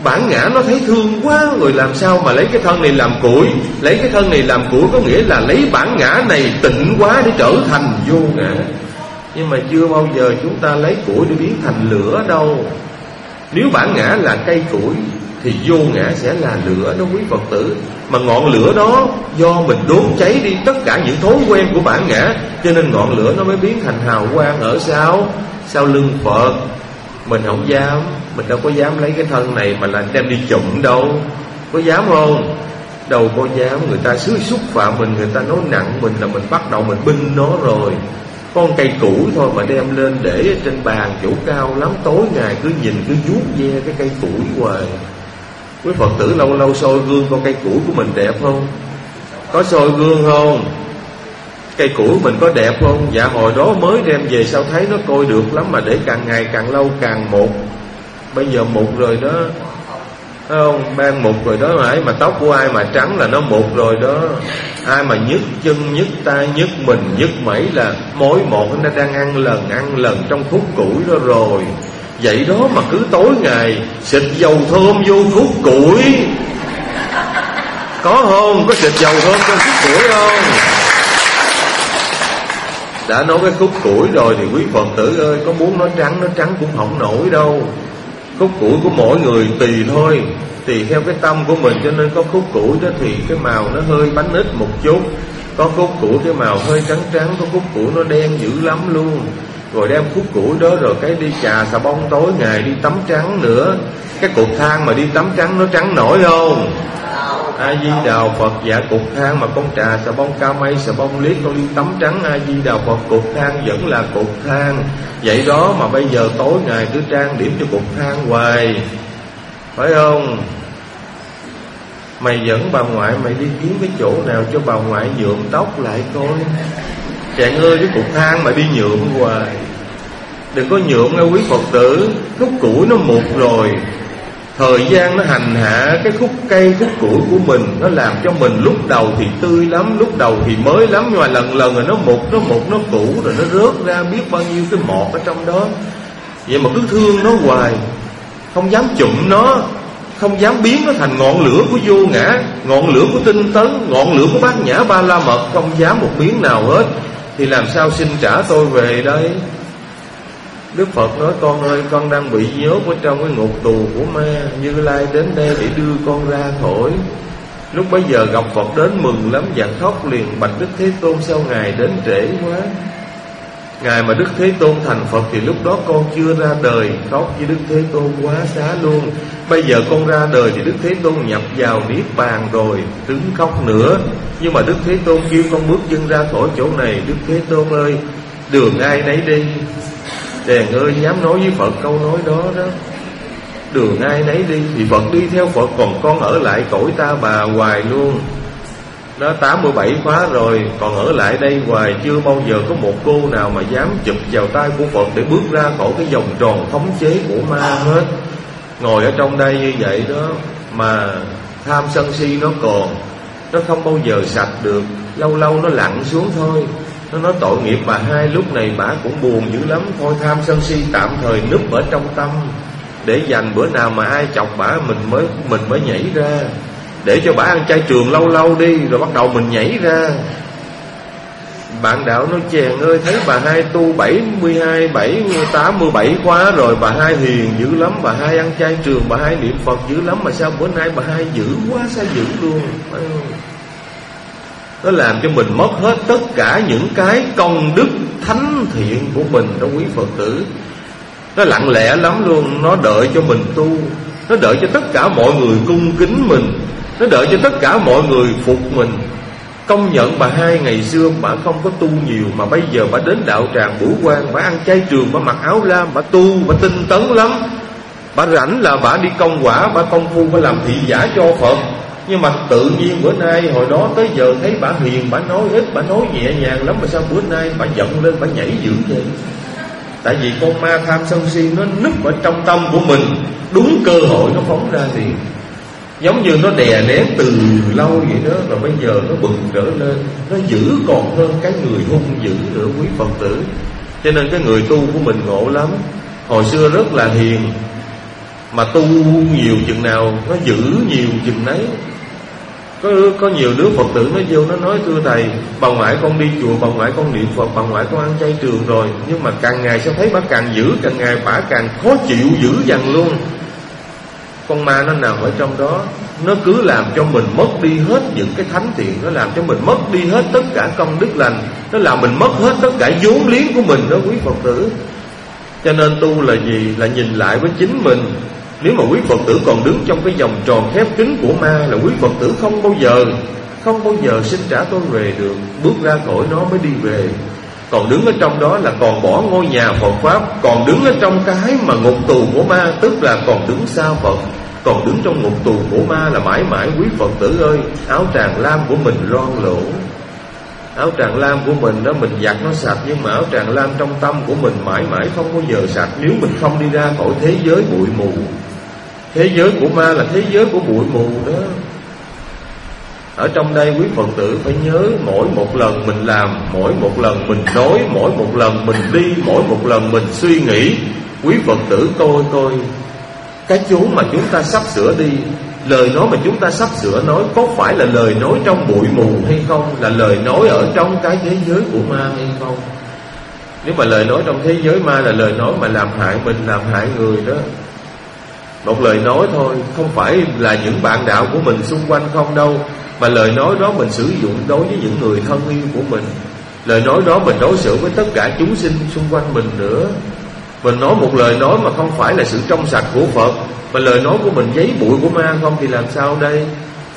bản ngã nó thấy thương quá, rồi làm sao mà lấy cái thân này làm củi. Lấy cái thân này làm củi có nghĩa là lấy bản ngã này tịnh quá để trở thành vô ngã. Nhưng mà chưa bao giờ chúng ta lấy củi để biến thành lửa đâu. Nếu bản ngã là cây củi thì vô ngã sẽ là lửa đó quý Phật tử. Mà ngọn lửa đó do mình đốt cháy đi tất cả những thói quen của bản ngã, cho nên ngọn lửa nó mới biến thành hào quang ở sau sau lưng Phật. Mình không dám, mình đâu có dám lấy cái thân này mà là đem đi chụm đâu. Có dám không? Đâu có dám. Người ta xứ xúc phạm mình, người ta nói nặng mình là mình bắt đầu mình binh nó rồi. Con cây củi thôi mà đem lên để trên bàn chỗ cao lắm, tối ngày cứ nhìn cứ vuốt ve cái cây củi hoài. Quý Phật tử lâu lâu soi gương con cây củi của mình đẹp không? Có soi gương không? Cây củi của mình có đẹp không? Dạ hồi đó mới đem về sao thấy nó coi được lắm, mà để càng ngày càng lâu càng mục. Bây giờ mục rồi đó, thấy không? Ban mục rồi đó. Mãi mà tóc của ai mà trắng là nó mục rồi đó. Ai mà nhức chân, nhức tay, nhức mình, nhức mẩy là mối một nó đang ăn lần, ăn lần trong khúc củi đó rồi. Vậy đó mà cứ tối ngày xịt dầu thơm vô khúc củi. Có không? Có xịt dầu thơm trong khúc củi không? Đã nói cái khúc củi rồi thì quý Phật tử ơi, có muốn nó trắng, nó trắng cũng không nổi đâu. Khúc củi của mỗi người tùy thôi, tùy theo cái tâm của mình. Cho nên có khúc củi đó thì cái màu nó hơi bánh ít một chút, có khúc củi cái màu hơi trắng trắng, có khúc củi nó đen dữ lắm luôn. Rồi đem khúc củi đó rồi cái đi chà xà bông tối ngày đi tắm trắng nữa. Cái cục than mà đi tắm trắng nó trắng nổi không? A Di Đà Phật. Dạ cục than mà con trà xà bông cao mây, xà bông liếc, con đi tắm trắng, A Di Đà Phật, cục than vẫn là cục than. Vậy đó mà bây giờ tối ngày cứ trang điểm cho cục than hoài, phải không? Mày dẫn bà ngoại mày đi kiếm cái chỗ nào cho bà ngoại nhuộm tóc lại coi. Chàng ơi, cái cục than mà đi nhuộm hoài. Đừng có nhuộm nghe quý Phật tử. Khúc củi nó mục rồi, thời gian nó hành hạ cái khúc cây, khúc củi của mình. Nó làm cho mình lúc đầu thì tươi lắm, lúc đầu thì mới lắm, nhưng mà lần lần rồi nó mục, nó mục, nó cũ, rồi nó rớt ra biết bao nhiêu cái mọt ở trong đó. Vậy mà cứ thương nó hoài, không dám chụm nó, không dám biến nó thành ngọn lửa của vô ngã, ngọn lửa của tinh tấn, ngọn lửa của bát nhã ba la mật. Không dám một miếng nào hết. Thì làm sao xin trả tôi về đây? Đức Phật nói con ơi, con đang bị nhốt ở trong cái ngục tù của ma. Như Lai đến đây để đưa con ra khỏi. Lúc bấy giờ gặp Phật đến mừng lắm, và khóc liền bạch Đức Thế Tôn sao Ngài đến trễ quá. Ngày mà Đức Thế Tôn thành Phật thì lúc đó con chưa ra đời. Khóc với Đức Thế Tôn quá xá luôn. Bây giờ con ra đời thì Đức Thế Tôn nhập vào Niết Bàn rồi, đứng khóc nữa. Nhưng mà Đức Thế Tôn kêu con bước chân ra khỏi chỗ này. Đức Thế Tôn ơi, đường ai nấy đi. Đèn ơi, dám nói với Phật câu nói đó đó. Đường ai nấy đi. Thì Phật đi theo Phật, còn con ở lại cõi ta bà hoài luôn. Nó tám mươi bảy khóa rồi, còn ở lại đây hoài. Chưa bao giờ có một cô nào mà dám chụp vào tay của Phật để bước ra khỏi cái vòng tròn khống chế của ma hết. Ngồi ở trong đây như vậy đó, mà tham sân si nó còn, nó không bao giờ sạch được. Lâu lâu nó lặn xuống thôi. Nó nói tội nghiệp bà hai, lúc này bà cũng buồn dữ lắm. Thôi tham sân si tạm thời núp ở trong tâm, để dành bữa nào mà ai chọc bà mình mới mình mới nhảy ra. Để cho bà ăn chay trường lâu lâu đi, rồi bắt đầu mình nhảy ra. Bạn đạo nói chàng ơi, thấy bà hai tu bảy mươi hai, bảy mươi, tám mươi bảy khóa rồi, bà hai hiền dữ lắm, bà hai ăn chay trường, bà hai niệm Phật dữ lắm, mà sao bữa nay bà hai dữ quá, sao dữ luôn, phải không? Nó làm cho mình mất hết tất cả những cái công đức thánh thiện của mình đó quý Phật tử. Nó lặng lẽ lắm luôn. Nó đợi cho mình tu, nó đợi cho tất cả mọi người cung kính mình, nó đợi cho tất cả mọi người phục mình. Công nhận bà hai ngày xưa bà không có tu nhiều, mà bây giờ bà đến đạo tràng Bửu Quang, bà ăn chay trường, bà mặc áo lam, bà tu, bà tinh tấn lắm. Bà rảnh là bà đi công quả, bà công phu, bà làm thị giả cho Phật. Nhưng mà tự nhiên bữa nay, hồi đó tới giờ thấy bà hiền, bà nói ít, bà nói nhẹ nhàng lắm, mà sao bữa nay bà giận lên, bà nhảy dữ vậy? Tại vì con ma tham sân si nó núp ở trong tâm của mình, đúng cơ hội nó phóng ra liền. Giống như nó đè nén từ lâu vậy đó, rồi bây giờ nó bừng rỡ lên. Nó dữ còn hơn cái người hung dữ nữa quý Phật tử. Cho nên cái người tu của mình ngộ lắm. Hồi xưa rất là hiền, Mà tu nhiều chừng nào nó giữ nhiều chừng nấy. Có, có nhiều đứa Phật tử nó vô nó nói: thưa thầy, bà ngoại con đi chùa, bà ngoại con niệm Phật, bà ngoại con ăn chay trường rồi, nhưng mà càng ngày sao thấy bà càng giữ, càng ngày bà càng khó chịu dữ dằn luôn. Con ma nó nằm ở trong đó, nó cứ làm cho mình mất đi hết những cái thánh thiện, nó làm cho mình mất đi hết tất cả công đức lành, nó làm mình mất hết tất cả vốn liếng của mình đó quý Phật tử. Cho nên tu là gì? Là nhìn lại với chính mình. Nếu mà quý Phật tử còn đứng trong cái vòng tròn khép kín của ma, là quý Phật tử không bao giờ Không bao giờ xin trả tôi về được. Bước ra khỏi nó mới đi về. Còn đứng ở trong đó là còn bỏ ngôi nhà Phật Pháp, còn đứng ở trong cái mà ngục tù của ma, tức là còn đứng xa Phật. Còn đứng trong ngục tù của ma là mãi mãi quý Phật tử ơi, áo tràng lam của mình loang lỗ. Áo tràng lam của mình đó mình giặt nó sạch, nhưng mà áo tràng lam trong tâm của mình mãi mãi không bao giờ sạch, nếu mình không đi ra khỏi thế giới bụi mù. Thế giới của ma là thế giới của bụi mù đó. Ở trong đây quý Phật tử phải nhớ, mỗi một lần mình làm, mỗi một lần mình nói, mỗi một lần mình đi, mỗi một lần mình suy nghĩ, quý Phật tử coi coi cái chỗ mà chúng ta sắp sửa đi, lời nói mà chúng ta sắp sửa nói có phải là lời nói trong bụi mù hay không, là lời nói ở trong cái thế giới của ma hay không. Nếu mà lời nói trong thế giới ma là lời nói mà làm hại mình, làm hại người đó. Một lời nói thôi, không phải là những bạn đạo của mình xung quanh không đâu, mà lời nói đó mình sử dụng đối với những người thân yêu của mình. Lời nói đó mình đối xử với tất cả chúng sinh xung quanh mình nữa. Mình nói một lời nói mà không phải là sự trong sạch của Phật, mà lời nói của mình giấy bụi của ma không, thì làm sao đây?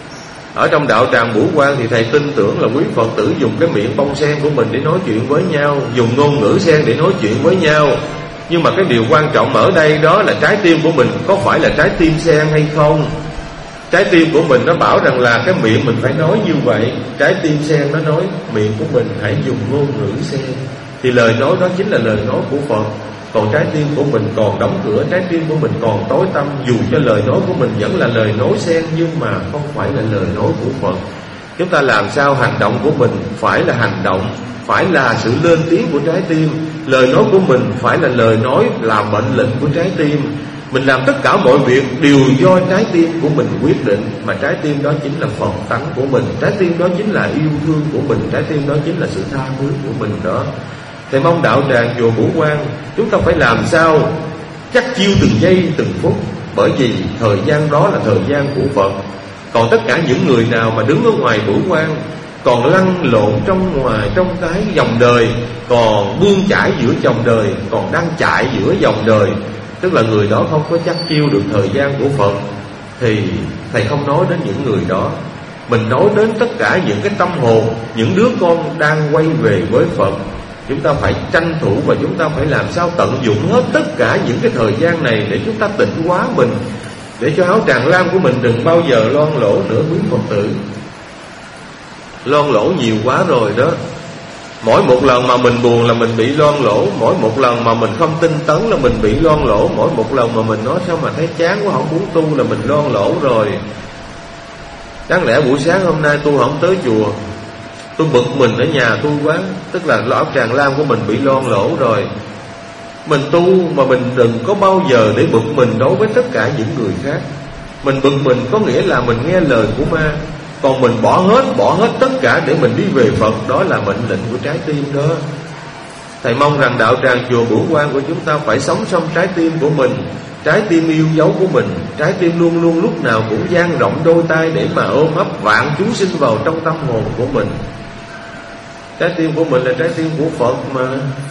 Ở trong đạo tràng Bửu Quang thì thầy tin tưởng là quý Phật tử dùng cái miệng bông sen của mình để nói chuyện với nhau, dùng ngôn ngữ sen để nói chuyện với nhau. Nhưng mà cái điều quan trọng ở đây đó là trái tim của mình có phải là trái tim sen hay không. Trái tim của mình nó bảo rằng là cái miệng mình phải nói như vậy, trái tim sen nó nói miệng của mình hãy dùng ngôn ngữ sen. Thì lời nói đó chính là lời nói của Phật. Còn trái tim của mình còn đóng cửa, trái tim của mình còn tối tăm, dù cho lời nói của mình vẫn là lời nói sen, nhưng mà không phải là lời nói của Phật. Chúng ta làm sao hành động của mình phải là hành động, phải là sự lên tiếng của trái tim. Lời nói của mình phải là lời nói, là mệnh lệnh của trái tim. Mình làm tất cả mọi việc đều do trái tim của mình quyết định, mà trái tim đó chính là Phật tánh của mình, trái tim đó chính là yêu thương của mình, trái tim đó chính là sự tha thứ của mình đó. Thầy mong đạo tràng chùa Bửu Quang chúng ta phải làm sao chắc chiêu từng giây từng phút, bởi vì thời gian đó là thời gian của Phật. Còn tất cả những người nào mà đứng ở ngoài Bửu Quang, còn lăn lộn trong ngoài trong cái dòng đời, còn bươn chải giữa dòng đời, còn đang chạy giữa dòng đời, tức là người đó không có chắc chiêu được thời gian của Phật, thì thầy không nói đến những người đó. Mình nói đến tất cả những cái tâm hồn, những đứa con đang quay về với Phật. Chúng ta phải tranh thủ và chúng ta phải làm sao tận dụng hết tất cả những cái thời gian này để chúng ta tịnh hóa mình, để cho áo tràng lam của mình đừng bao giờ loang lỗ nữa quý Phật tử. Loang lỗ nhiều quá rồi đó. Mỗi một lần mà mình buồn là mình bị loang lỗ, mỗi một lần mà mình không tinh tấn là mình bị loang lỗ, mỗi một lần mà mình nói sao mà thấy chán quá không muốn tu là mình loang lỗ rồi. Đáng lẽ buổi sáng hôm nay tôi không tới chùa, tôi bực mình ở nhà tôi quá, tức là áo tràng lam của mình bị loang lỗ rồi. Mình tu mà mình đừng có bao giờ để bực mình đối với tất cả những người khác. Mình bực mình có nghĩa là mình nghe lời của ma, còn mình bỏ hết, bỏ hết tất cả để mình đi về Phật, đó là mệnh lệnh của trái tim đó. Thầy mong rằng đạo tràng chùa Bửu Quang của chúng ta phải sống trong trái tim của mình, trái tim yêu dấu của mình, trái tim luôn luôn lúc nào cũng dang rộng đôi tay để mà ôm ấp vạn chúng sinh vào trong tâm hồn của mình. Trái tim của mình là trái tim của Phật mà.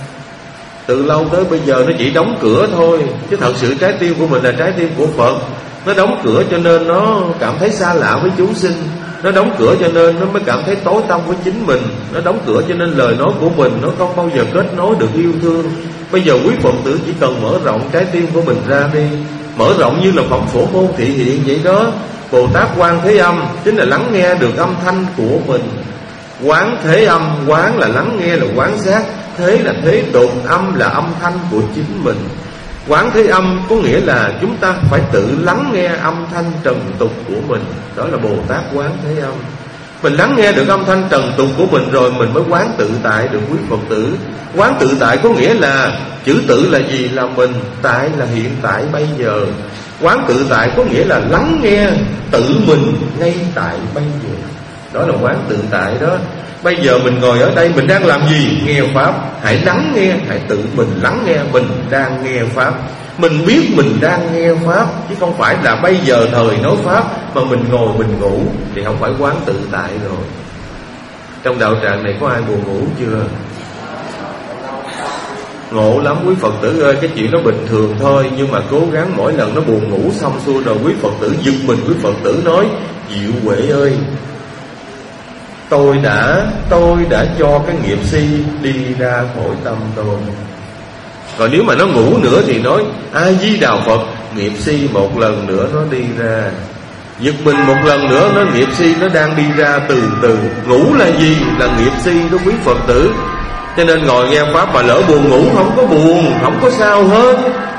Từ lâu tới bây giờ nó chỉ đóng cửa thôi, chứ thật sự trái tim của mình là trái tim của Phật. Nó đóng cửa cho nên nó cảm thấy xa lạ với chúng sinh, nó đóng cửa cho nên nó mới cảm thấy tối tăm với chính mình, nó đóng cửa cho nên lời nói của mình nó không bao giờ kết nối được yêu thương. Bây giờ quý Phật tử chỉ cần mở rộng trái tim của mình ra đi, mở rộng như là phẩm Phổ Môn thị hiện vậy đó. Bồ Tát Quan Thế Âm chính là lắng nghe được âm thanh của mình. Quán Thế Âm, quán là lắng nghe, là quán sát, thế là thế tục, âm là âm thanh của chính mình. Quán Thế Âm có nghĩa là chúng ta phải tự lắng nghe âm thanh trần tục của mình, đó là Bồ Tát Quán Thế Âm. Mình lắng nghe được âm thanh trần tục của mình rồi mình mới quán tự tại được quý Phật tử. Quán tự tại có nghĩa là chữ tự là gì? Là mình, tại là hiện tại bây giờ. Quán tự tại có nghĩa là lắng nghe tự mình ngay tại bây giờ. Đó là quán tự tại đó. Bây giờ mình ngồi ở đây, mình đang làm gì? Nghe Pháp. Hãy lắng nghe, hãy tự mình lắng nghe mình đang nghe Pháp. Mình biết mình đang nghe Pháp, chứ không phải là bây giờ thời nói Pháp mà mình ngồi mình ngủ, thì không phải quán tự tại rồi. Trong đạo tràng này có ai buồn ngủ chưa? Ngộ lắm quý Phật tử ơi. Cái chuyện đó bình thường thôi, nhưng mà cố gắng mỗi lần nó buồn ngủ xong xuôi rồi quý Phật tử giật mình, quý Phật tử nói: Diệu Huệ ơi, Tôi đã tôi đã cho cái nghiệp si đi ra khỏi tâm tôi. Còn nếu mà nó ngủ nữa thì nói: A Di Đà Phật, nghiệp si một lần nữa nó đi ra. Giật mình một lần nữa, nó nghiệp si nó đang đi ra từ từ. Ngủ là gì? Là nghiệp si đó quý Phật tử. Cho nên ngồi nghe Pháp mà lỡ buồn ngủ, không có buồn, không có sao hết.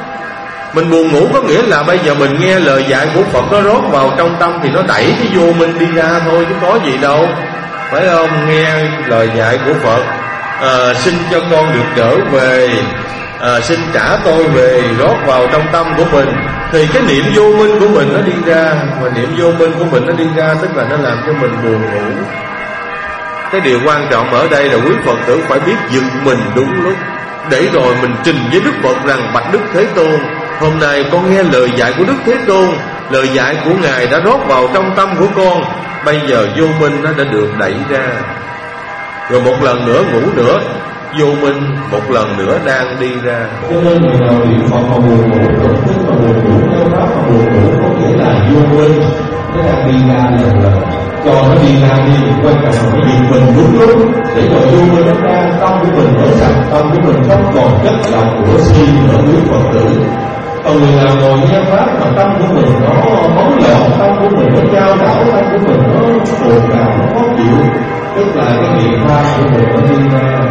Mình buồn ngủ có nghĩa là bây giờ mình nghe lời dạy của Phật nó rót vào trong tâm, thì nó đẩy cái vô minh đi ra thôi, chứ có gì đâu, phải không? Nghe lời dạy của Phật, à, xin cho con được trở về, à, xin trả tôi về, rót vào trong tâm của mình, thì cái niệm vô minh của mình nó đi ra. Mà niệm vô minh của mình nó đi ra, tức là nó làm cho mình buồn ngủ. Cái điều quan trọng ở đây là quý Phật tử phải biết giật mình đúng lúc, để rồi mình trình với Đức Phật rằng: Bạch Đức Thế Tôn, hôm nay con nghe lời dạy của Đức Thế Tôn, lời dạy của Ngài đã rót vào trong tâm của con. Bây giờ vô minh nó đã được đẩy ra. Rồi một lần nữa ngủ nữa, vô minh một lần nữa đang đi ra. Cho nên người nào niệm Phật mà buồn ngủ, tưởng thức mà buồn ngủ, theo Pháp mà buồn ngủ, có nghĩa là vô minh nó đang đi ra lần lần. Cho nó đi ra đi, quan trọng là phải dừng mình đúng lúc, để rồi vô minh nó ra, tâm của mình mở sạch, tâm của mình không còn chất lòng của si nữa quý Phật tử. Còn người nào ngồi nghe Pháp mà tâm của mình nó hỗn loạn, tâm của mình nó chao đảo, tâm của mình nó ồn ào, nó khó chịu, tức là cái niệm Pháp của mình nó đi ra,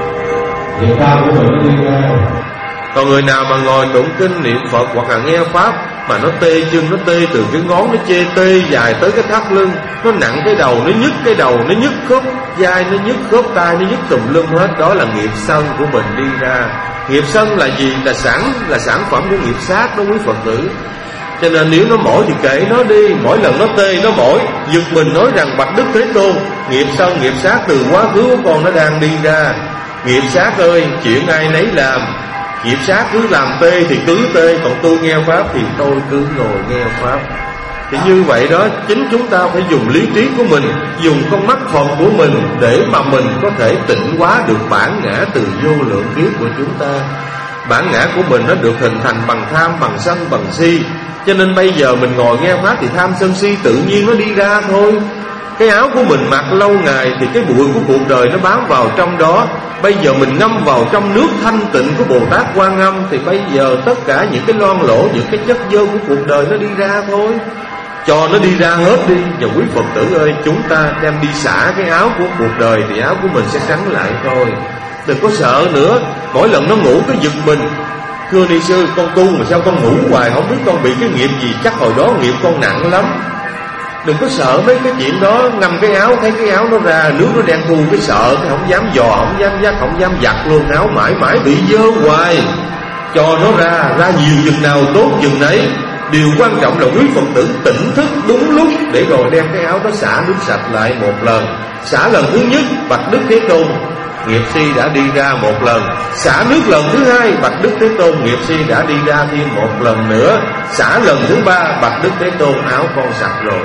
niệm Pháp của mình nó đi ra. Còn người nào mà ngồi tụng kinh niệm Phật hoặc là nghe Pháp mà nó tê chân, nó tê từ cái ngón nó chê tê dài tới cái thắt lưng, nó nặng cái đầu, nó nhức cái đầu, nó nhức khớp vai, nó nhức khớp tay, nó nhức tùm lum hết, đó là nghiệp sân của mình đi ra. Nghiệp sân là gì? Là sản là sản phẩm của nghiệp sát đó quý Phật tử. Cho nên nếu nó mỏi thì kệ nó đi, mỗi lần nó tê nó mỏi, giật mình nói rằng: Bạch Đức Thế Tôn, nghiệp sân nghiệp sát từ quá khứ của con nó đang đi ra. Nghiệp sát ơi, chuyện ai nấy làm. Nghiệp sát cứ làm tê thì cứ tê, còn tôi nghe Pháp thì tôi cứ ngồi nghe Pháp. Thì như vậy đó, chính chúng ta phải dùng lý trí của mình, dùng con mắt Phật của mình, để mà mình có thể tịnh hóa được bản ngã từ vô lượng kiếp của chúng ta. Bản ngã của mình nó được hình thành bằng tham, bằng sân, bằng si. Cho nên bây giờ mình ngồi nghe Pháp thì tham sân si tự nhiên nó đi ra thôi. Cái áo của mình mặc lâu ngày thì cái bụi của cuộc đời nó bám vào trong đó. Bây giờ mình ngâm vào trong nước thanh tịnh của Bồ Tát Quan Âm, thì bây giờ tất cả những cái loang lỗ, những cái chất dơ của cuộc đời nó đi ra thôi. Cho nó đi ra hết đi. Và quý Phật tử ơi, chúng ta đem đi xả cái áo của cuộc đời thì áo của mình sẽ trắng lại thôi. Đừng có sợ nữa. Mỗi lần nó ngủ cái giật mình: Thưa ni sư, con tu mà sao con ngủ hoài, không biết con bị cái nghiệp gì, chắc hồi đó nghiệp con nặng lắm. Đừng có sợ mấy cái chuyện đó. Ngâm cái áo, thấy cái áo nó ra, nước nó đen thui, cái sợ, cái không dám dò, không dám dắt, không dám giặt luôn. Áo mãi mãi bị dơ hoài. Cho nó ra, ra nhiều chừng nào tốt chừng nấy. Điều quan trọng là quý Phật tử tỉnh thức đúng lúc, để rồi đem cái áo đó xả nước sạch lại một lần. Xả lần thứ nhất: Bạch Đức Thế Tôn, nghiệp si đã đi ra một lần. Xả nước lần thứ hai: Bạch Đức Thế Tôn, nghiệp si đã đi ra thêm một lần nữa. Xả lần thứ ba: Bạch Đức Thế Tôn, áo con sạch rồi.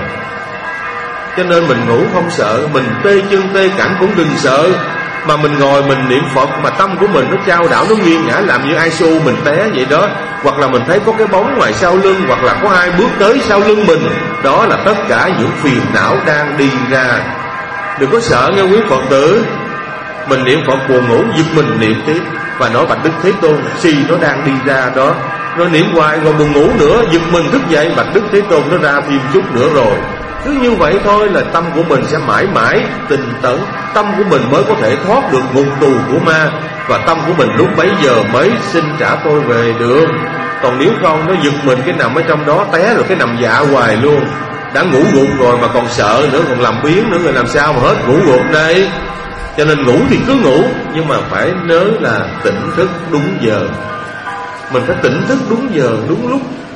Cho nên mình ngủ không sợ, mình tê chân tê cẳng cũng đừng sợ. Mà mình ngồi mình niệm Phật mà tâm của mình nó chao đảo, nó nghiêng ngã, làm như ai xô mình té vậy đó. Hoặc là mình thấy có cái bóng ngoài sau lưng, hoặc là có ai bước tới sau lưng mình, đó là tất cả những phiền não đang đi ra. Đừng có sợ nghe quý Phật tử. Mình niệm Phật buồn ngủ, giật mình niệm tiếp và nói: Bạch Đức Thế Tôn, si nó đang đi ra đó. Rồi niệm hoài, rồi buồn ngủ nữa, giật mình thức dậy, Bạch Đức Thế Tôn nó ra thêm chút nữa rồi. Cứ như vậy thôi là tâm của mình sẽ mãi mãi tinh tấn. Tâm của mình mới có thể thoát được ngục tù của ma. Và tâm của mình lúc bấy giờ mới xin trả tôi về được. Còn nếu không, nó giật mình cái nằm ở trong đó, té rồi cái nằm dạ hoài luôn. Đã ngủ gục rồi mà còn sợ nữa, còn làm biến nữa, rồi làm sao mà hết ngủ gục đây. Cho nên ngủ thì cứ ngủ, nhưng mà phải nhớ là tỉnh thức đúng giờ. Mình phải tỉnh thức đúng giờ, đúng lúc.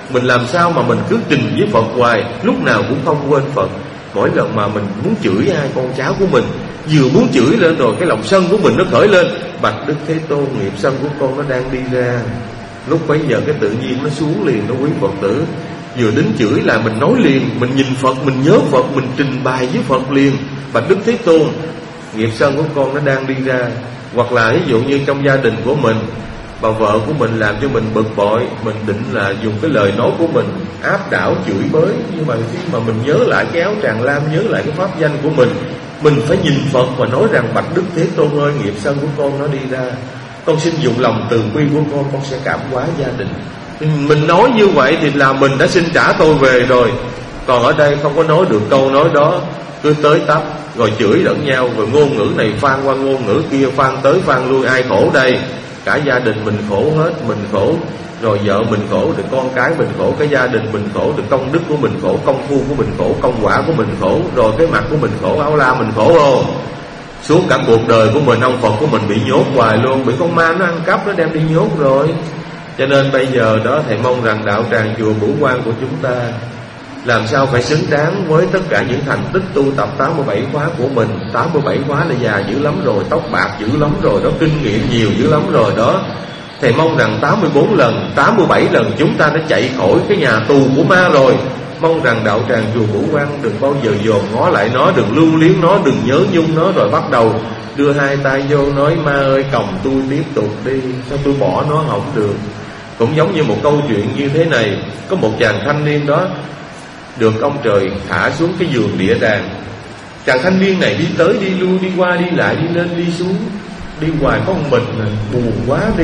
Mình làm sao mà mình cứ trình với Phật hoài, lúc nào cũng không quên Phật. Mỗi lần mà mình muốn chửi ai con cháu của mình, vừa muốn chửi lên rồi cái lòng sân của mình nó khởi lên. Bạch Đức Thế Tôn, nghiệp sân của con nó đang đi ra. Lúc bấy giờ cái tự nhiên nó xuống liền, nó quý Phật tử. Vừa đến chửi là mình nói liền, mình nhìn Phật, mình nhớ Phật, mình trình bày với Phật liền. Bạch Đức Thế Tôn, nghiệp sân của con nó đang đi ra. Hoặc là ví dụ như trong gia đình của mình, bà vợ của mình làm cho mình bực bội, mình định là dùng cái lời nói của mình áp đảo chửi bới. Nhưng mà khi mà mình nhớ lại cái áo tràng lam, nhớ lại cái pháp danh của mình, mình phải nhìn Phật và nói rằng Bạch Đức Thế Tôn ơi, nghiệp sân của con nó đi ra, con xin dùng lòng từ bi của con, con sẽ cảm hóa gia đình. Mình nói như vậy thì là mình đã xin trả tôi về rồi. Còn ở đây không có nói được câu nói đó, cứ tới tấp rồi chửi lẫn nhau, rồi ngôn ngữ này phan qua ngôn ngữ kia, phan tới phan lui, ai khổ đây? Cả gia đình mình khổ hết. Mình khổ, rồi vợ mình khổ, rồi con cái mình khổ, cái gia đình mình khổ, rồi công đức của mình khổ, công phu của mình khổ, công quả của mình khổ, rồi cái mặt của mình khổ, áo la mình khổ không? Suốt cả cuộc đời của mình, ông Phật của mình bị nhốt hoài luôn, bị con ma nó ăn cắp, nó đem đi nhốt rồi. Cho nên bây giờ đó thầy mong rằng đạo tràng chùa Bửu Quang của chúng ta làm sao phải xứng đáng với tất cả những thành tích tu tập tám mươi bảy khóa của mình. Tám mươi bảy khóa là già dữ lắm rồi, tóc bạc dữ lắm rồi đó, kinh nghiệm nhiều dữ lắm rồi đó. Thầy mong rằng tám mươi bốn lần, tám mươi bảy lần chúng ta đã chạy khỏi cái nhà tù của ma rồi. Mong rằng đạo tràng chùa Bửu Quang đừng bao giờ dòm ngó lại nó, đừng lưu luyến nó, đừng nhớ nhung nó, rồi bắt đầu đưa hai tay vô nói ma ơi còng tôi tiếp tục đi, sao tôi bỏ nó không được. Cũng giống như một câu chuyện như thế này. Có một chàng thanh niên đó được ông trời thả xuống cái giường địa đàng. Chàng thanh niên này đi tới đi lui, đi qua đi lại, đi lên đi xuống, đi hoài có một mình, buồn quá đi.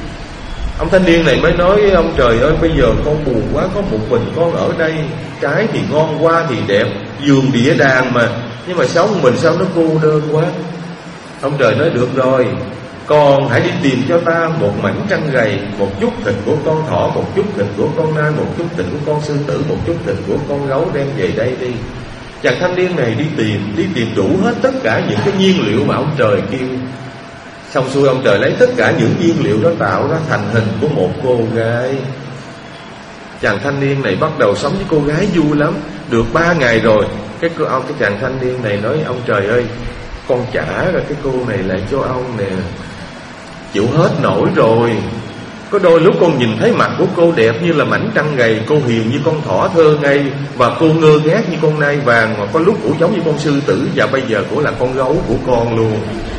Ông thanh niên này mới nói ông trời ơi, bây giờ con buồn quá, có một mình con ở đây, trái thì ngon, hoa thì đẹp, giường địa đàng mà, nhưng mà sống mình sao nó cô đơn quá. Ông trời nói được rồi, con hãy đi tìm cho ta một mảnh trăng gầy, một chút thịt của con thỏ, một chút thịt của con nai, một chút thịt của con sư tử, một chút thịt của con gấu, đem về đây đi. Chàng thanh niên này đi tìm, đi tìm đủ hết tất cả những cái nhiên liệu mà ông trời kêu. Xong xuôi ông trời lấy tất cả những nhiên liệu đó tạo ra thành hình của một cô gái. Chàng thanh niên này bắt đầu sống với cô gái vui lắm. Được ba ngày rồi, cái cô ông cái chàng thanh niên này nói ông trời ơi, con trả ra cái cô này lại cho ông nè, chịu hết nổi rồi. Có đôi lúc con nhìn thấy mặt của cô đẹp như là mảnh trăng gầy, cô hiền như con thỏ thơ ngây, và cô ngơ ngác như con nai vàng, mà có lúc cũng giống như con sư tử, và bây giờ cũng là con gấu của con luôn.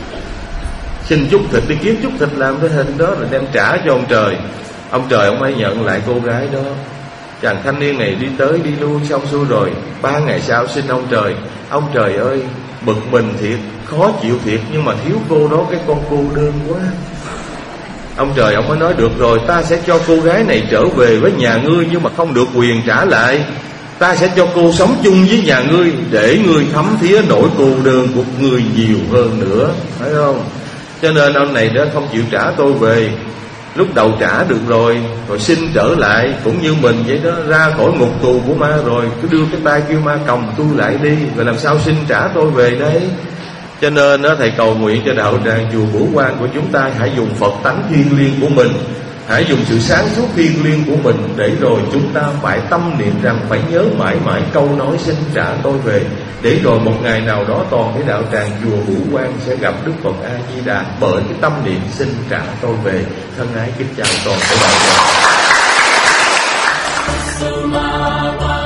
Xin chút thịt đi, kiếm chút thịt làm cái hình đó rồi đem trả cho ông trời. Ông trời ông ấy nhận lại cô gái đó. Chàng thanh niên này đi tới đi lui xong xuôi rồi, ba ngày sau xin ông trời. Ông trời ơi, bực mình thiệt, khó chịu thiệt, nhưng mà thiếu cô đó, cái con cô đơn quá. Ông trời ông mới nói được rồi, ta sẽ cho cô gái này trở về với nhà ngươi, nhưng mà không được quyền trả lại. Ta sẽ cho cô sống chung với nhà ngươi, để ngươi thấm thía nỗi cô đơn của ngươi nhiều hơn nữa, phải không? Cho nên ông này đã không chịu trả tôi về. Lúc đầu trả được rồi, rồi xin trở lại, cũng như mình vậy đó, ra khỏi ngục tù của ma rồi, cứ đưa cái tay kêu ma còng tôi lại đi, rồi làm sao xin trả tôi về đấy. Cho nên đó, thầy cầu nguyện cho đạo tràng chùa Bửu Quang của chúng ta hãy dùng Phật tánh thiêng liêng của mình, hãy dùng sự sáng suốt thiêng liêng của mình, để rồi chúng ta phải tâm niệm rằng phải nhớ mãi mãi câu nói xin trả tôi về, để rồi một ngày nào đó toàn cái đạo tràng chùa Bửu Quang sẽ gặp Đức Phật A Di Đà bởi cái tâm niệm xin trả tôi về. Thân ái kính chào toàn thể đạo tràng.